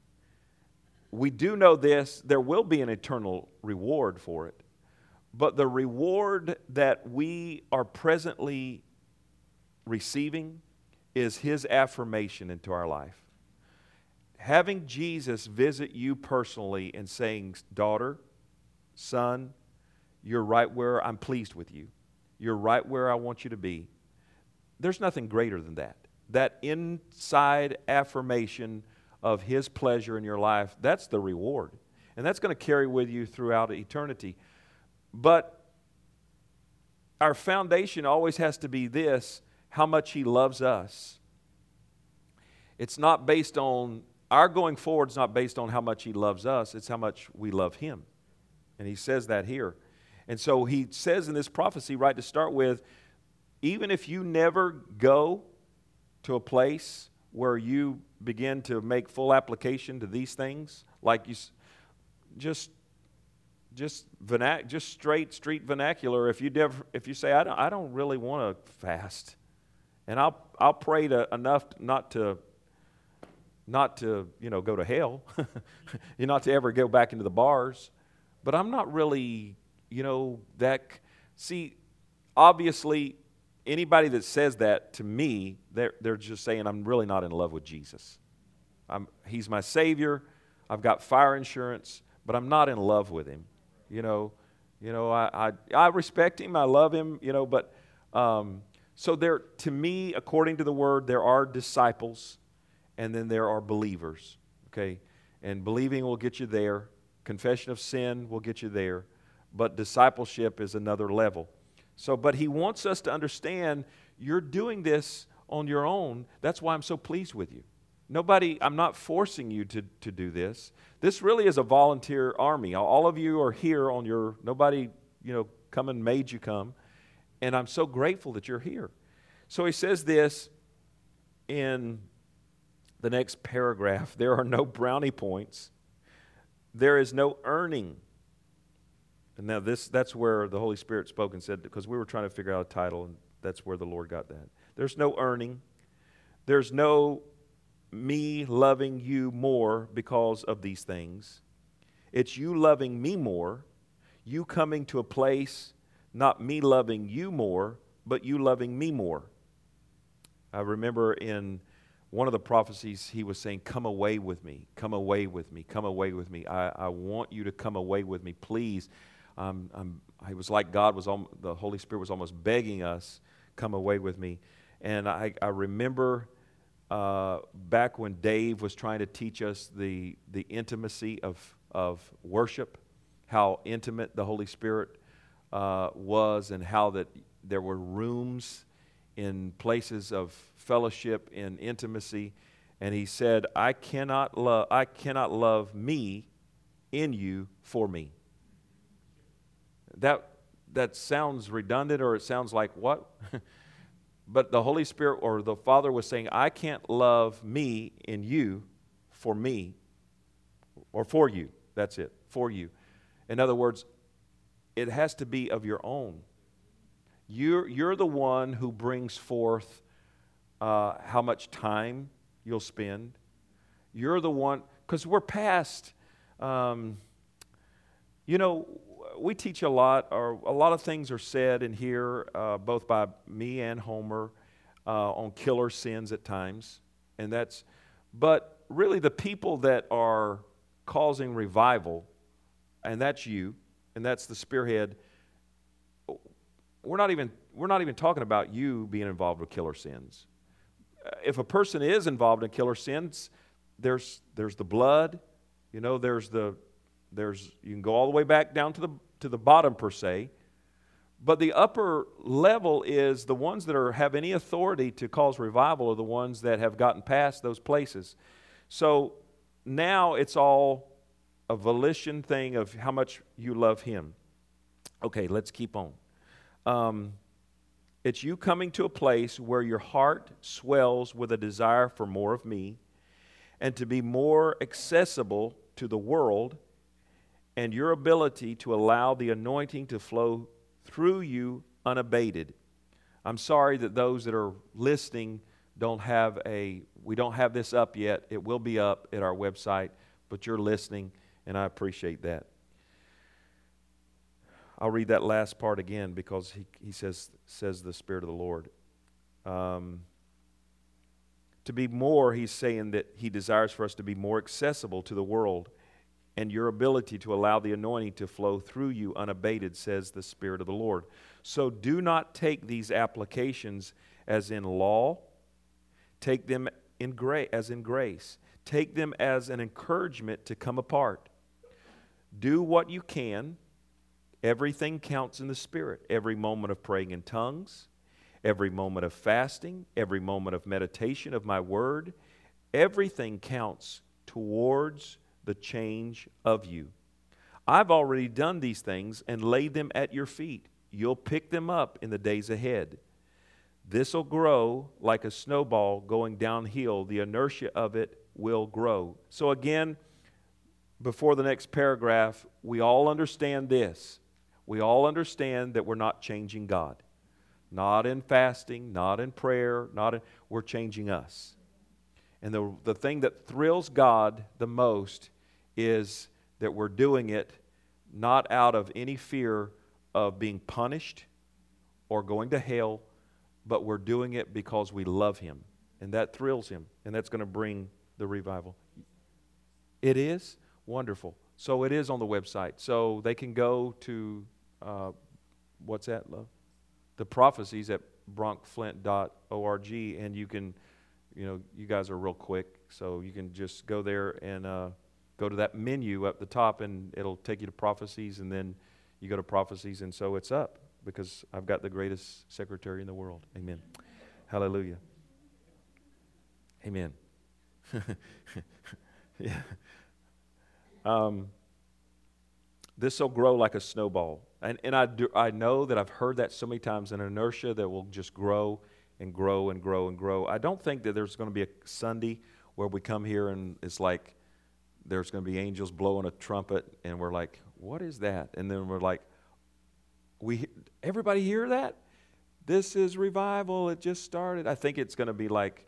[SPEAKER 1] We do know this, there will be an eternal reward for it. But the reward that we are presently receiving is His affirmation into our life. Having Jesus visit you personally and saying, daughter, son, you're right where I'm pleased with you. You're right where I want you to be. There's nothing greater than that. That inside affirmation of His pleasure in your life, that's the reward. And that's going to carry with you throughout eternity. But our foundation always has to be this, how much He loves us. It's not based on, our going forward is not based on how much He loves us, it's how much we love Him. And He says that here. And so He says in this prophecy, right to start with, even if you never go to a place where you begin to make full application to these things, like you just straight street vernacular. If you say I don't really want to fast, and I'll pray enough not to go to hell, not to ever go back into the bars, but I'm not really that. See, obviously, anybody that says that to me, they're just saying I'm really not in love with Jesus. He's my Savior. I've got fire insurance, but I'm not in love with Him. I respect Him, I love Him, but so there, to me, according to the Word, there are disciples, and then there are believers, okay? And believing will get you there. Confession of sin will get you there. But discipleship is another level. So, but He wants us to understand you're doing this on your own. That's why I'm so pleased with you. I'm not forcing you to do this. This really is a volunteer army. All of you are here on nobody, come and made you come. And I'm so grateful that you're here. So He says this in the next paragraph. There are no brownie points. There is no earning. And now that's where the Holy Spirit spoke and said, because we were trying to figure out a title, and that's where the Lord got that. There's no earning. There's no me loving you more because of these things. It's you loving me more, you coming to a place, not me loving you more, but you loving me more. I remember in one of the prophecies, He was saying, come away with me, come away with me, come away with me. I want you to come away with me, please. It was like the Holy Spirit was almost begging us, come away with me. And I remember back when Dave was trying to teach us the intimacy of worship, how intimate the Holy Spirit was, and how that there were rooms in places of fellowship and intimacy. And he said, I cannot love me in you for me. That sounds redundant, or it sounds like what? But the Holy Spirit or the Father was saying, I can't love me in you for me, or for you. That's it, for you. In other words, it has to be of your own. You're the one who brings forth how much time you'll spend. You're the one, because we're past, we teach a lot, or a lot of things are said in here, both by me and Homer, on killer sins at times. But really the people that are causing revival, and that's you, and that's the spearhead, we're not even talking about you being involved with killer sins. If a person is involved in killer sins, there's the blood, you can go all the way back down to the bottom per se, but the upper level is the ones that have any authority to cause revival are the ones that have gotten past those places. So now it's all a volition thing of how much you love Him. Okay, let's keep on. It's you coming to a place where your heart swells with a desire for more of me and to be more accessible to the world, and your ability to allow the anointing to flow through you unabated. I'm sorry that those that are listening we don't have this up yet. It will be up at our website, but you're listening, and I appreciate that. I'll read that last part again because he says the Spirit of the Lord. To be more, he's saying that he desires for us to be more accessible to the world, and your ability to allow the anointing to flow through you unabated, says the Spirit of the Lord. So do not take these applications as in law. Take them as in grace. Take them as an encouragement to come apart. Do what you can. Everything counts in the Spirit. Every moment of praying in tongues, every moment of fasting, every moment of meditation of my word, everything counts towards the change of you. I've already done these things and laid them at your feet. You'll pick them up in the days ahead. This will grow like a snowball going downhill. The inertia of it will grow. So again, before the next paragraph, we all understand this. We all understand that we're not changing God. Not in fasting, not in prayer, we're changing us. And the thing that thrills God the most is that we're doing it not out of any fear of being punished or going to hell, but we're doing it because we love Him. And that thrills Him. And that's going to bring the revival. It is? Wonderful. So it is on the website. So they can go to, what's that, love? The prophecies at bronkflint.org, and you can, you guys are real quick, so you can just go there and go to that menu up the top, and it'll take you to prophecies, and then you go to prophecies, and so it's up because I've got the greatest secretary in the world. Amen. Hallelujah. Amen. Yeah. This will grow like a snowball. And I know that I've heard that so many times, an inertia that will just grow and grow and grow and grow. I don't think that there's going to be a Sunday where we come here and it's like there's going to be angels blowing a trumpet and we're like, what is that? And then we're like, everybody hear that? This is revival. It just started. I think it's going to be like,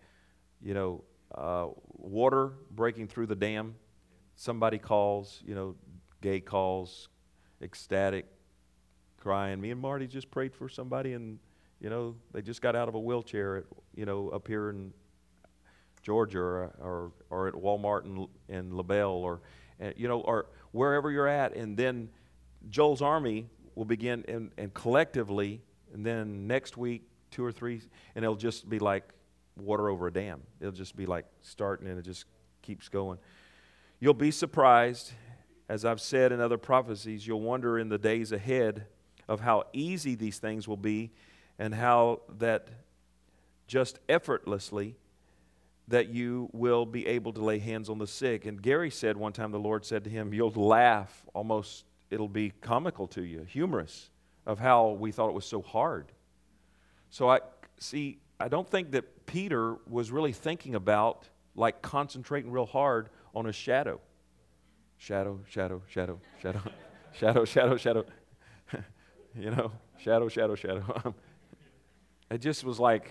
[SPEAKER 1] water breaking through the dam. Somebody calls, gay calls, ecstatic, crying. Me and Marty just prayed for somebody, and they just got out of a wheelchair at up here in Georgia or at Walmart in LaBelle or wherever you're at. And then Joel's Army will begin and collectively, and then next week 2 or 3, and it'll just be like water over a dam. It'll just be like starting and it just keeps going. You'll be surprised, as I've said in other prophecies, you'll wonder in the days ahead of how easy these things will be and how that just effortlessly that you will be able to lay hands on the sick. And Gary said one time, the Lord said to him, you'll laugh almost, it'll be comical to you, humorous, of how we thought it was so hard. So I don't think that Peter was really thinking about like concentrating real hard on a shadow. Shadow, shadow, shadow, shadow, shadow, shadow, shadow. You know, shadow, shadow, shadow. It just was like,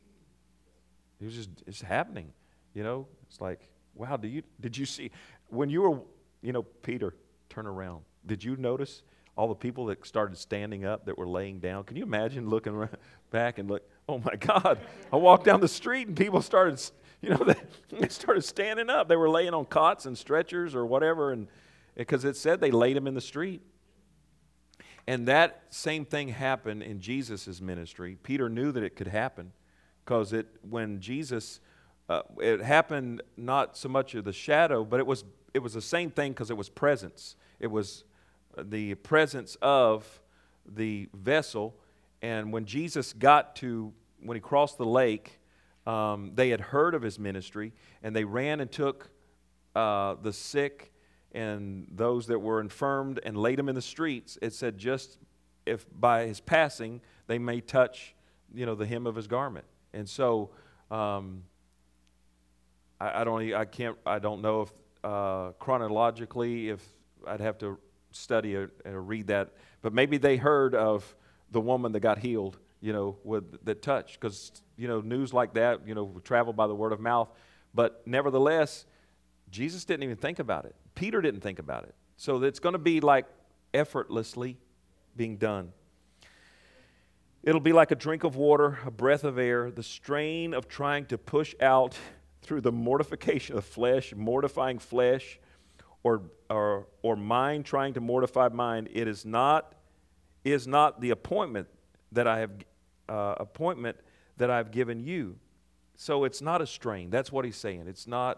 [SPEAKER 1] it's happening. You know, it's like, wow, did you see, when you were, Peter, turn around. Did you notice all the people that started standing up that were laying down? Can you imagine looking around, back and look, oh my God, I walked down the street and people started, they started standing up. They were laying on cots and stretchers or whatever, and because it said they laid them in the street. And that same thing happened in Jesus' ministry. Peter knew that it could happen because when Jesus, it happened not so much of the shadow, but it was the same thing because it was presence. It was the presence of the vessel. And when Jesus when he crossed the lake, they had heard of his ministry, and they ran and took the sick and those that were infirmed and laid them in the streets. It said, just if by his passing they may touch, the hem of his garment. And so I don't know if chronologically, if I'd have to study or read that, but maybe they heard of the woman that got healed, that touched, because news like that, travel by the word of mouth. But nevertheless, Jesus didn't even think about it. Peter didn't think about it. So it's going to be like effortlessly being done. It'll be like a drink of water, a breath of air, the strain of trying to push out through the mortification of flesh, mortifying flesh, or mind trying to mortify mind. It is not the appointment that I have given you. So it's not a strain. That's what he's saying. It's not.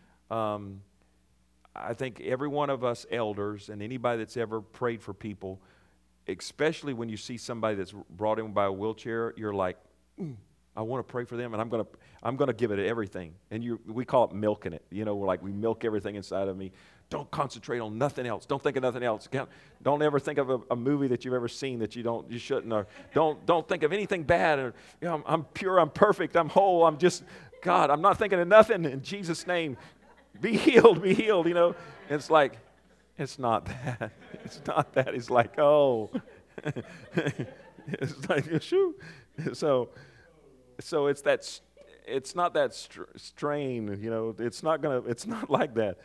[SPEAKER 1] I think every one of us elders and anybody that's ever prayed for people, especially when you see somebody that's brought in by a wheelchair, you're like, I want to pray for them, and I'm gonna give it everything. And we call it milking it. We milk everything inside of me. Don't concentrate on nothing else. Don't think of nothing else. Don't ever think of a movie that you've ever seen that you shouldn't. Or don't think of anything bad. Or I'm pure. I'm perfect. I'm whole. I'm just God. I'm not thinking of nothing. In Jesus' name, be healed. Be healed. It's like, it's not that. It's not that. It's like, oh, it's like, shoo. So it's that. It's not that strain. It's not like that.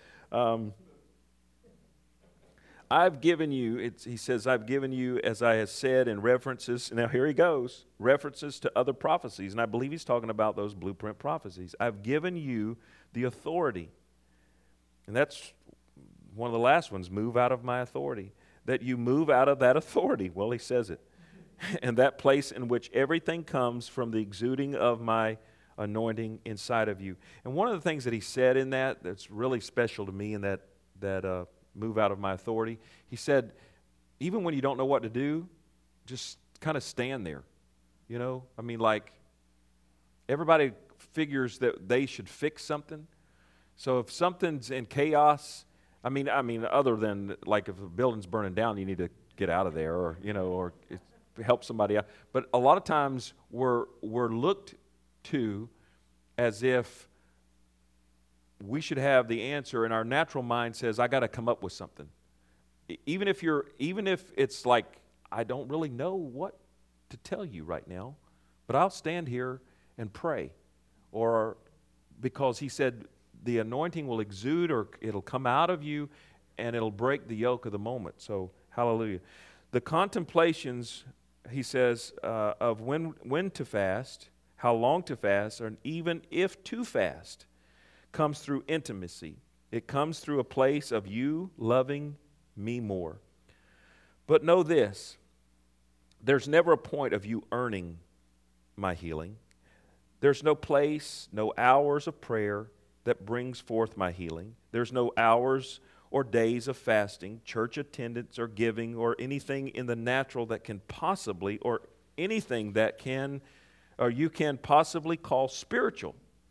[SPEAKER 1] I've given you, he says, I've given you, as I have said, in references, now here he goes, references to other prophecies, and I believe he's talking about those blueprint prophecies. I've given you the authority, and that's one of the last ones, move out of my authority, that you move out of that authority. Well, he says it. And that place in which everything comes from the exuding of my anointing inside of you. And one of the things that he said in that's really special to me in that move out of my authority, he said, even when you don't know what to do, just kind of stand there. Like everybody figures that they should fix something. So if something's in chaos, other than like if a building's burning down, you need to get out of there, or help somebody out. But a lot of times we're looked to as if we should have the answer, and our natural mind says, I got to come up with something. Even if it's like, I don't really know what to tell you right now, but I'll stand here and pray. Or because he said the anointing will exude, or it'll come out of you and it'll break the yoke of the moment. So hallelujah. The contemplations, he says, of when to fast, how long to fast, or even if to fast, comes through intimacy. It comes through a place of you loving me more. But know this, there's never a point of you earning my healing. There's no place, no hours of prayer that brings forth my healing. There's no hours or days of fasting, church attendance, or giving, or anything in the natural that can possibly, or anything that can, or you can possibly call spiritual,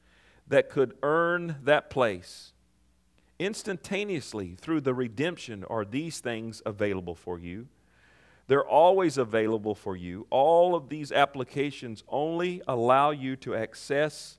[SPEAKER 1] that could earn that place. Instantaneously, through the redemption, are these things available for you. They're always available for you. All of these applications only allow you to access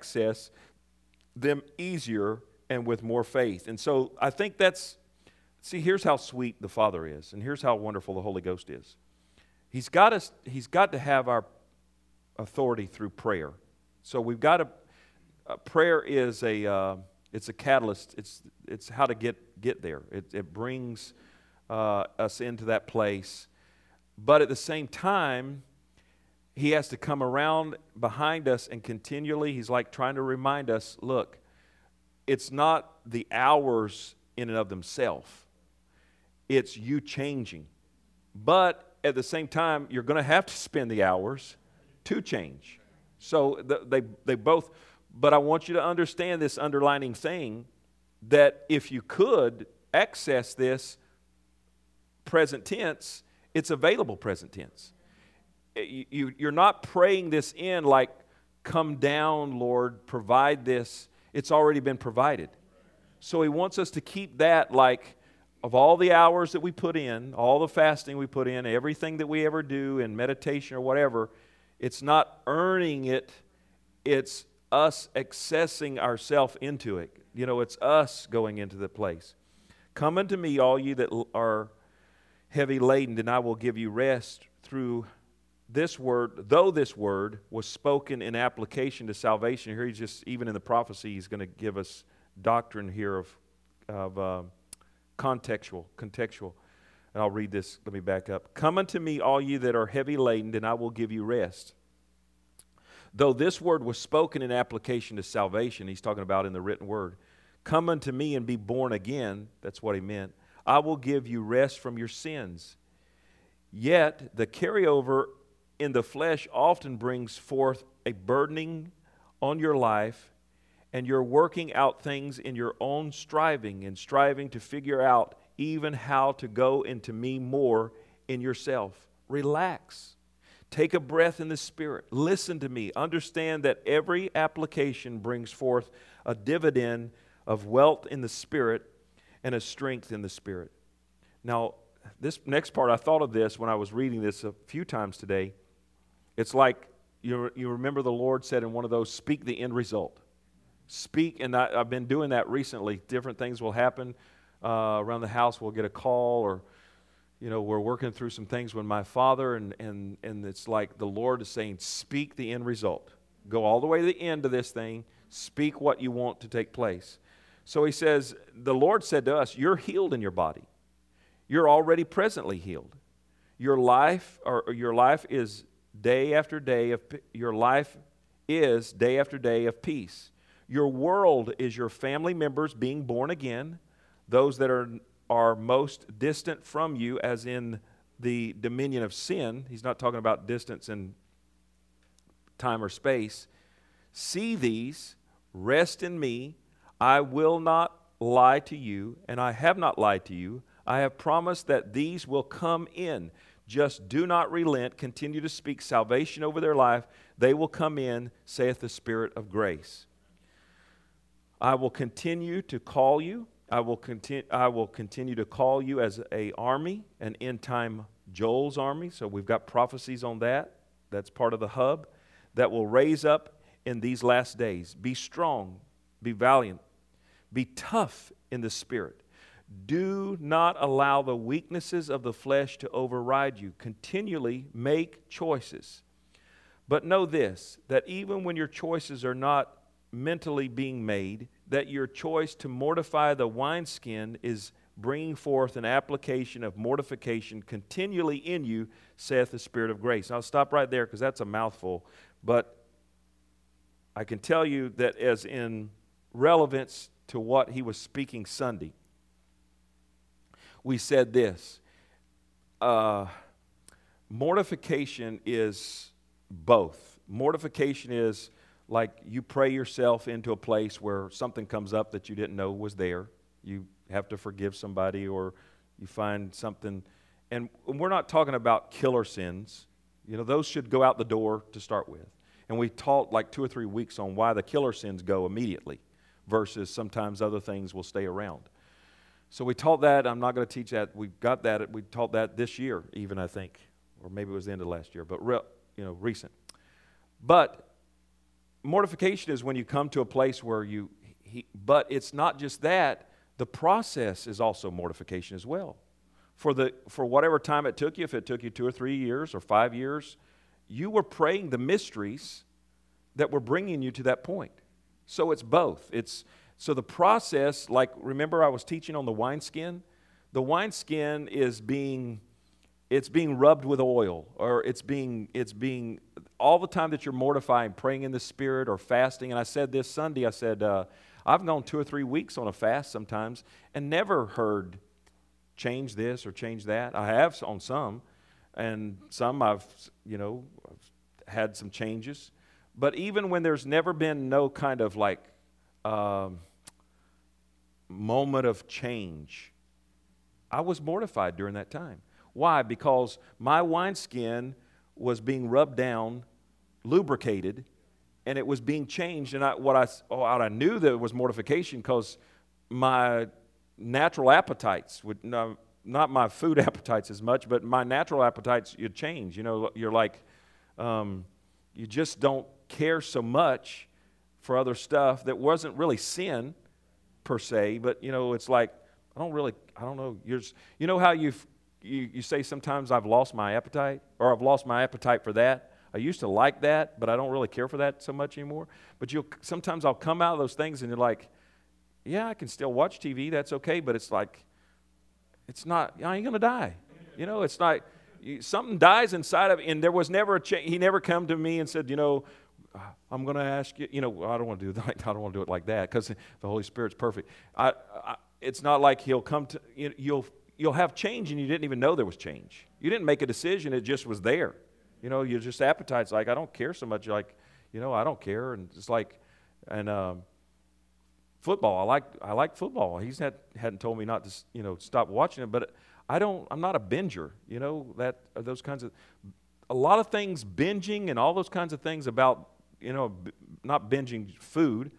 [SPEAKER 1] them easier and with more faith. And so I think here's how sweet the Father is, and here's how wonderful the Holy Ghost is. He's got to have our authority through prayer. So we've got to, prayer is it's a catalyst. It's how to get there. It brings us into that place. But at the same time, He has to come around behind us and continually, He's like trying to remind us, look, it's not the hours in and of themselves. It's you changing. But at the same time, you're going to have to spend the hours to change. So they both, but I want you to understand this underlining thing, that if you could access this present tense, it's available present tense. You're not praying this in like, come down, Lord, provide this. It's already been provided. So He wants us to keep that like, of all the hours that we put in, all the fasting we put in, everything that we ever do in meditation or whatever, it's not earning it, it's us accessing ourselves into it. You know, it's us going into the place. Come unto me, all ye that are heavy laden, and I will give you rest. Through this word, though this word was spoken in application to salvation. Here He's just, even in the prophecy, He's going to give us doctrine here of contextual. And I'll read this, let me back up. Come unto me, all ye that are heavy laden, and I will give you rest. Though this word was spoken in application to salvation, He's talking about in the written word. Come unto me and be born again, that's what He meant. I will give you rest from your sins. Yet the carryover in the flesh often brings forth a burdening on your life, and you're working out things in your own striving to figure out even how to go into me more in yourself. Relax. Take a breath in the Spirit. Listen to me. Understand that every application brings forth a dividend of wealth in the Spirit and a strength in the Spirit. Now, this next part, I thought of this when I was reading this a few times today. It's like, you remember the Lord said in one of those, speak the end result. Speak, and I've been doing that recently. Different things will happen around the house. We'll get a call, or we're working through some things with my father, and it's like the Lord is saying, speak the end result. Go all the way to the end of this thing. Speak what you want to take place. So He says, the Lord said to us, you're healed in your body. You're already presently healed. Your life is day after day of peace. Your world is your family members being born again, those that are most distant from you, as in the dominion of sin. He's not talking about distance in time or space. See these, rest in me. I will not lie to you, and I have not lied to you. I have promised that these will come in. Just do not relent. Continue to speak salvation over their life. They will come in, saith the Spirit of grace. I will continue to call you. I will continue to call you as an army, an end-time Joel's army. So we've got prophecies on that. That's part of the hub that will raise up in these last days. Be strong. Be valiant. Be tough in the Spirit. Do not allow the weaknesses of the flesh to override you. Continually make choices. But know this, that even when your choices are not mentally being made, that your choice to mortify the wineskin is bringing forth an application of mortification continually in you, saith the Spirit of grace. I'll stop right there because that's a mouthful. But I can tell you that as in relevance to what he was speaking Sunday, we said this. Mortification is both. Mortification is like you pray yourself into a place where something comes up that you didn't know was there. You have to forgive somebody, or you find something. And we're not talking about killer sins. Those should go out the door to start with. And we taught like 2 or 3 weeks on why the killer sins go immediately versus sometimes other things will stay around. So we taught that. I'm not going to teach that. We got that. We taught that this year even, I think. Or maybe it was the end of last year, but recent. But mortification is when you come to a place where but it's not just that. The process is also mortification as well. For whatever time it took you, if it took you 2 or 3 years or 5 years, you were praying the mysteries that were bringing you to that point. So it's both. So the process, like remember I was teaching on the wineskin? The wineskin is being rubbed with oil, or it's being all the time that you're mortifying, praying in the Spirit or fasting. And I said this Sunday, I said, I've gone 2 or 3 weeks on a fast sometimes and never heard change this or change that. I have on some, and some I've had some changes. But even when there's never been no kind of like moment of change, I was mortified during that time. Why? Because my wineskin was being rubbed down, lubricated, and it was being changed. And I knew that it was mortification because my natural appetites would, not my food appetites as much, but my natural appetites, you'd change. You're like, you just don't care so much for other stuff that wasn't really sin per se, but it's like, I don't know. You know how you say sometimes I've lost my appetite, or I've lost my appetite for that. I used to like that, but I don't really care for that so much anymore. But sometimes I'll come out of those things and you're like, yeah, I can still watch TV. That's okay, but it's like, it's not. I ain't gonna die. It's like something dies inside of it, and there was never a change. He never come to me and said, I'm going to ask you. I don't want to do it like that because the Holy Spirit's perfect. It's not like he'll come to you'll have change and you didn't even know there was change. You didn't make a decision; it just was there. Your just appetite's like, I don't care so much. Like, I don't care, and it's like, and football. I like football. He's hadn't told me not to stop watching it, but I'm not a binger. Those kinds of a lot of things binging and all those kinds of things about not binging food.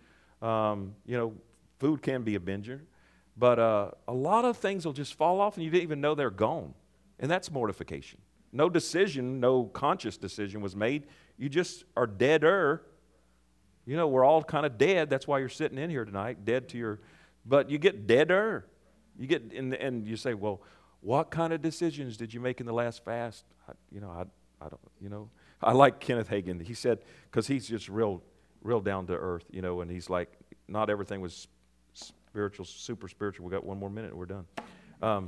[SPEAKER 1] Food can be a binger. But a lot of things will just fall off and you didn't even know they're gone. And that's mortification. No decision, no conscious decision was made. You just are deader. We're all kind of dead. That's why you're sitting in here tonight, dead to your... But you get deader. You get, and you say, well, what kind of decisions did you make in the last fast? I don't, I like Kenneth Hagin. He said, because he's just real down to earth, and he's like, not everything was spiritual, super spiritual. We got 1 more minute and we're done.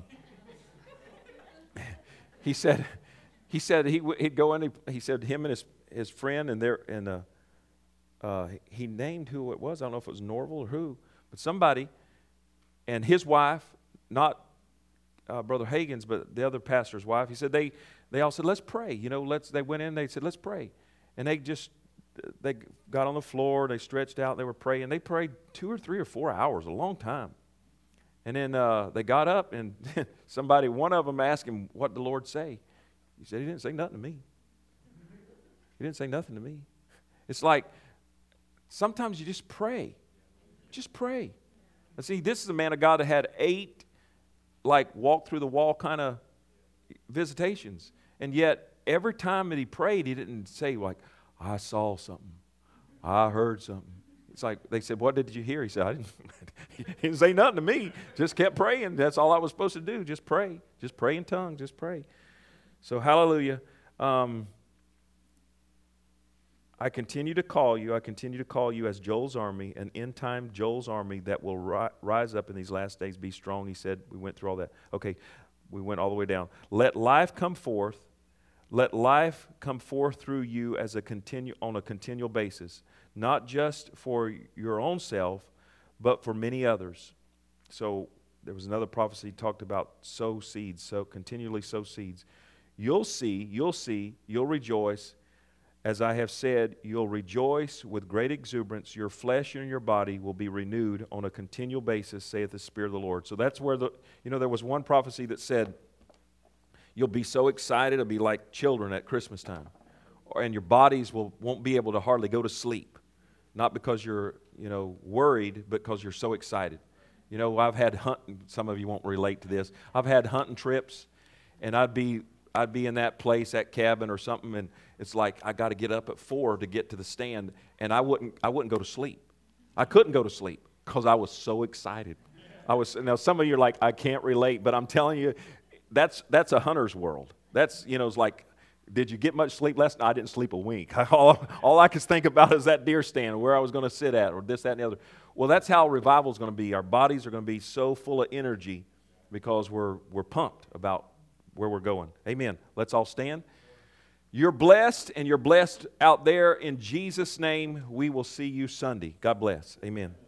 [SPEAKER 1] He said he'd go in. He said him and his friend and he named who it was. I don't know if it was Norval or who, but somebody, and his wife, not Brother Hagin's, but the other pastor's wife. He said they all said, let's pray. They went in. They said, let's pray, and they got on the floor, they stretched out, they were praying. They prayed 2 or 3 or 4 hours, a long time. And then they got up, and one of them asked him, what did the Lord say? He said, he didn't say nothing to me. He didn't say nothing to me. It's like, sometimes you just pray. Just pray. And see, this is a man of God that had 8, walk through the wall kind of visitations. And yet, every time that he prayed, he didn't say, I saw something. I heard something. It's like they said, what did you hear? He said, he didn't say nothing to me. Just kept praying. That's all I was supposed to do. Just pray. Just pray in tongues. Just pray. So hallelujah. I continue to call you. I continue to call you as Joel's army, an end time Joel's army that will rise up in these last days. Be strong, he said. We went through all that. Okay, we went all the way down. Let life come forth. Let life come forth through you on a continual basis, not just for your own self, but for many others. So there was another prophecy talked about sow seeds, continually sow seeds. You'll see, you'll rejoice. As I have said, you'll rejoice with great exuberance. Your flesh and your body will be renewed on a continual basis, saith the Spirit of the Lord. So that's where there was one prophecy that said, you'll be so excited, it'll be like children at Christmas time. and your bodies won't be able to hardly go to sleep. Not because you're, worried, but because you're so excited. I've had hunting, some of you won't relate to this. I've had hunting trips, and I'd be in that place, that cabin or something, and it's like I got to get up at 4 to get to the stand, and I wouldn't go to sleep. I couldn't go to sleep because I was so excited. Now some of you are like, I can't relate, but I'm telling you, that's a hunter's world. That's, it's like, did you get much sleep last night? I didn't sleep a wink. All I could think about is that deer stand, where I was going to sit at, or this, that, and the other. Well, that's how revival is going to be. Our bodies are going to be so full of energy because we're pumped about where we're going. Amen. Let's all stand. You're blessed, and you're blessed out there. In Jesus' name, we will see you Sunday. God bless. Amen.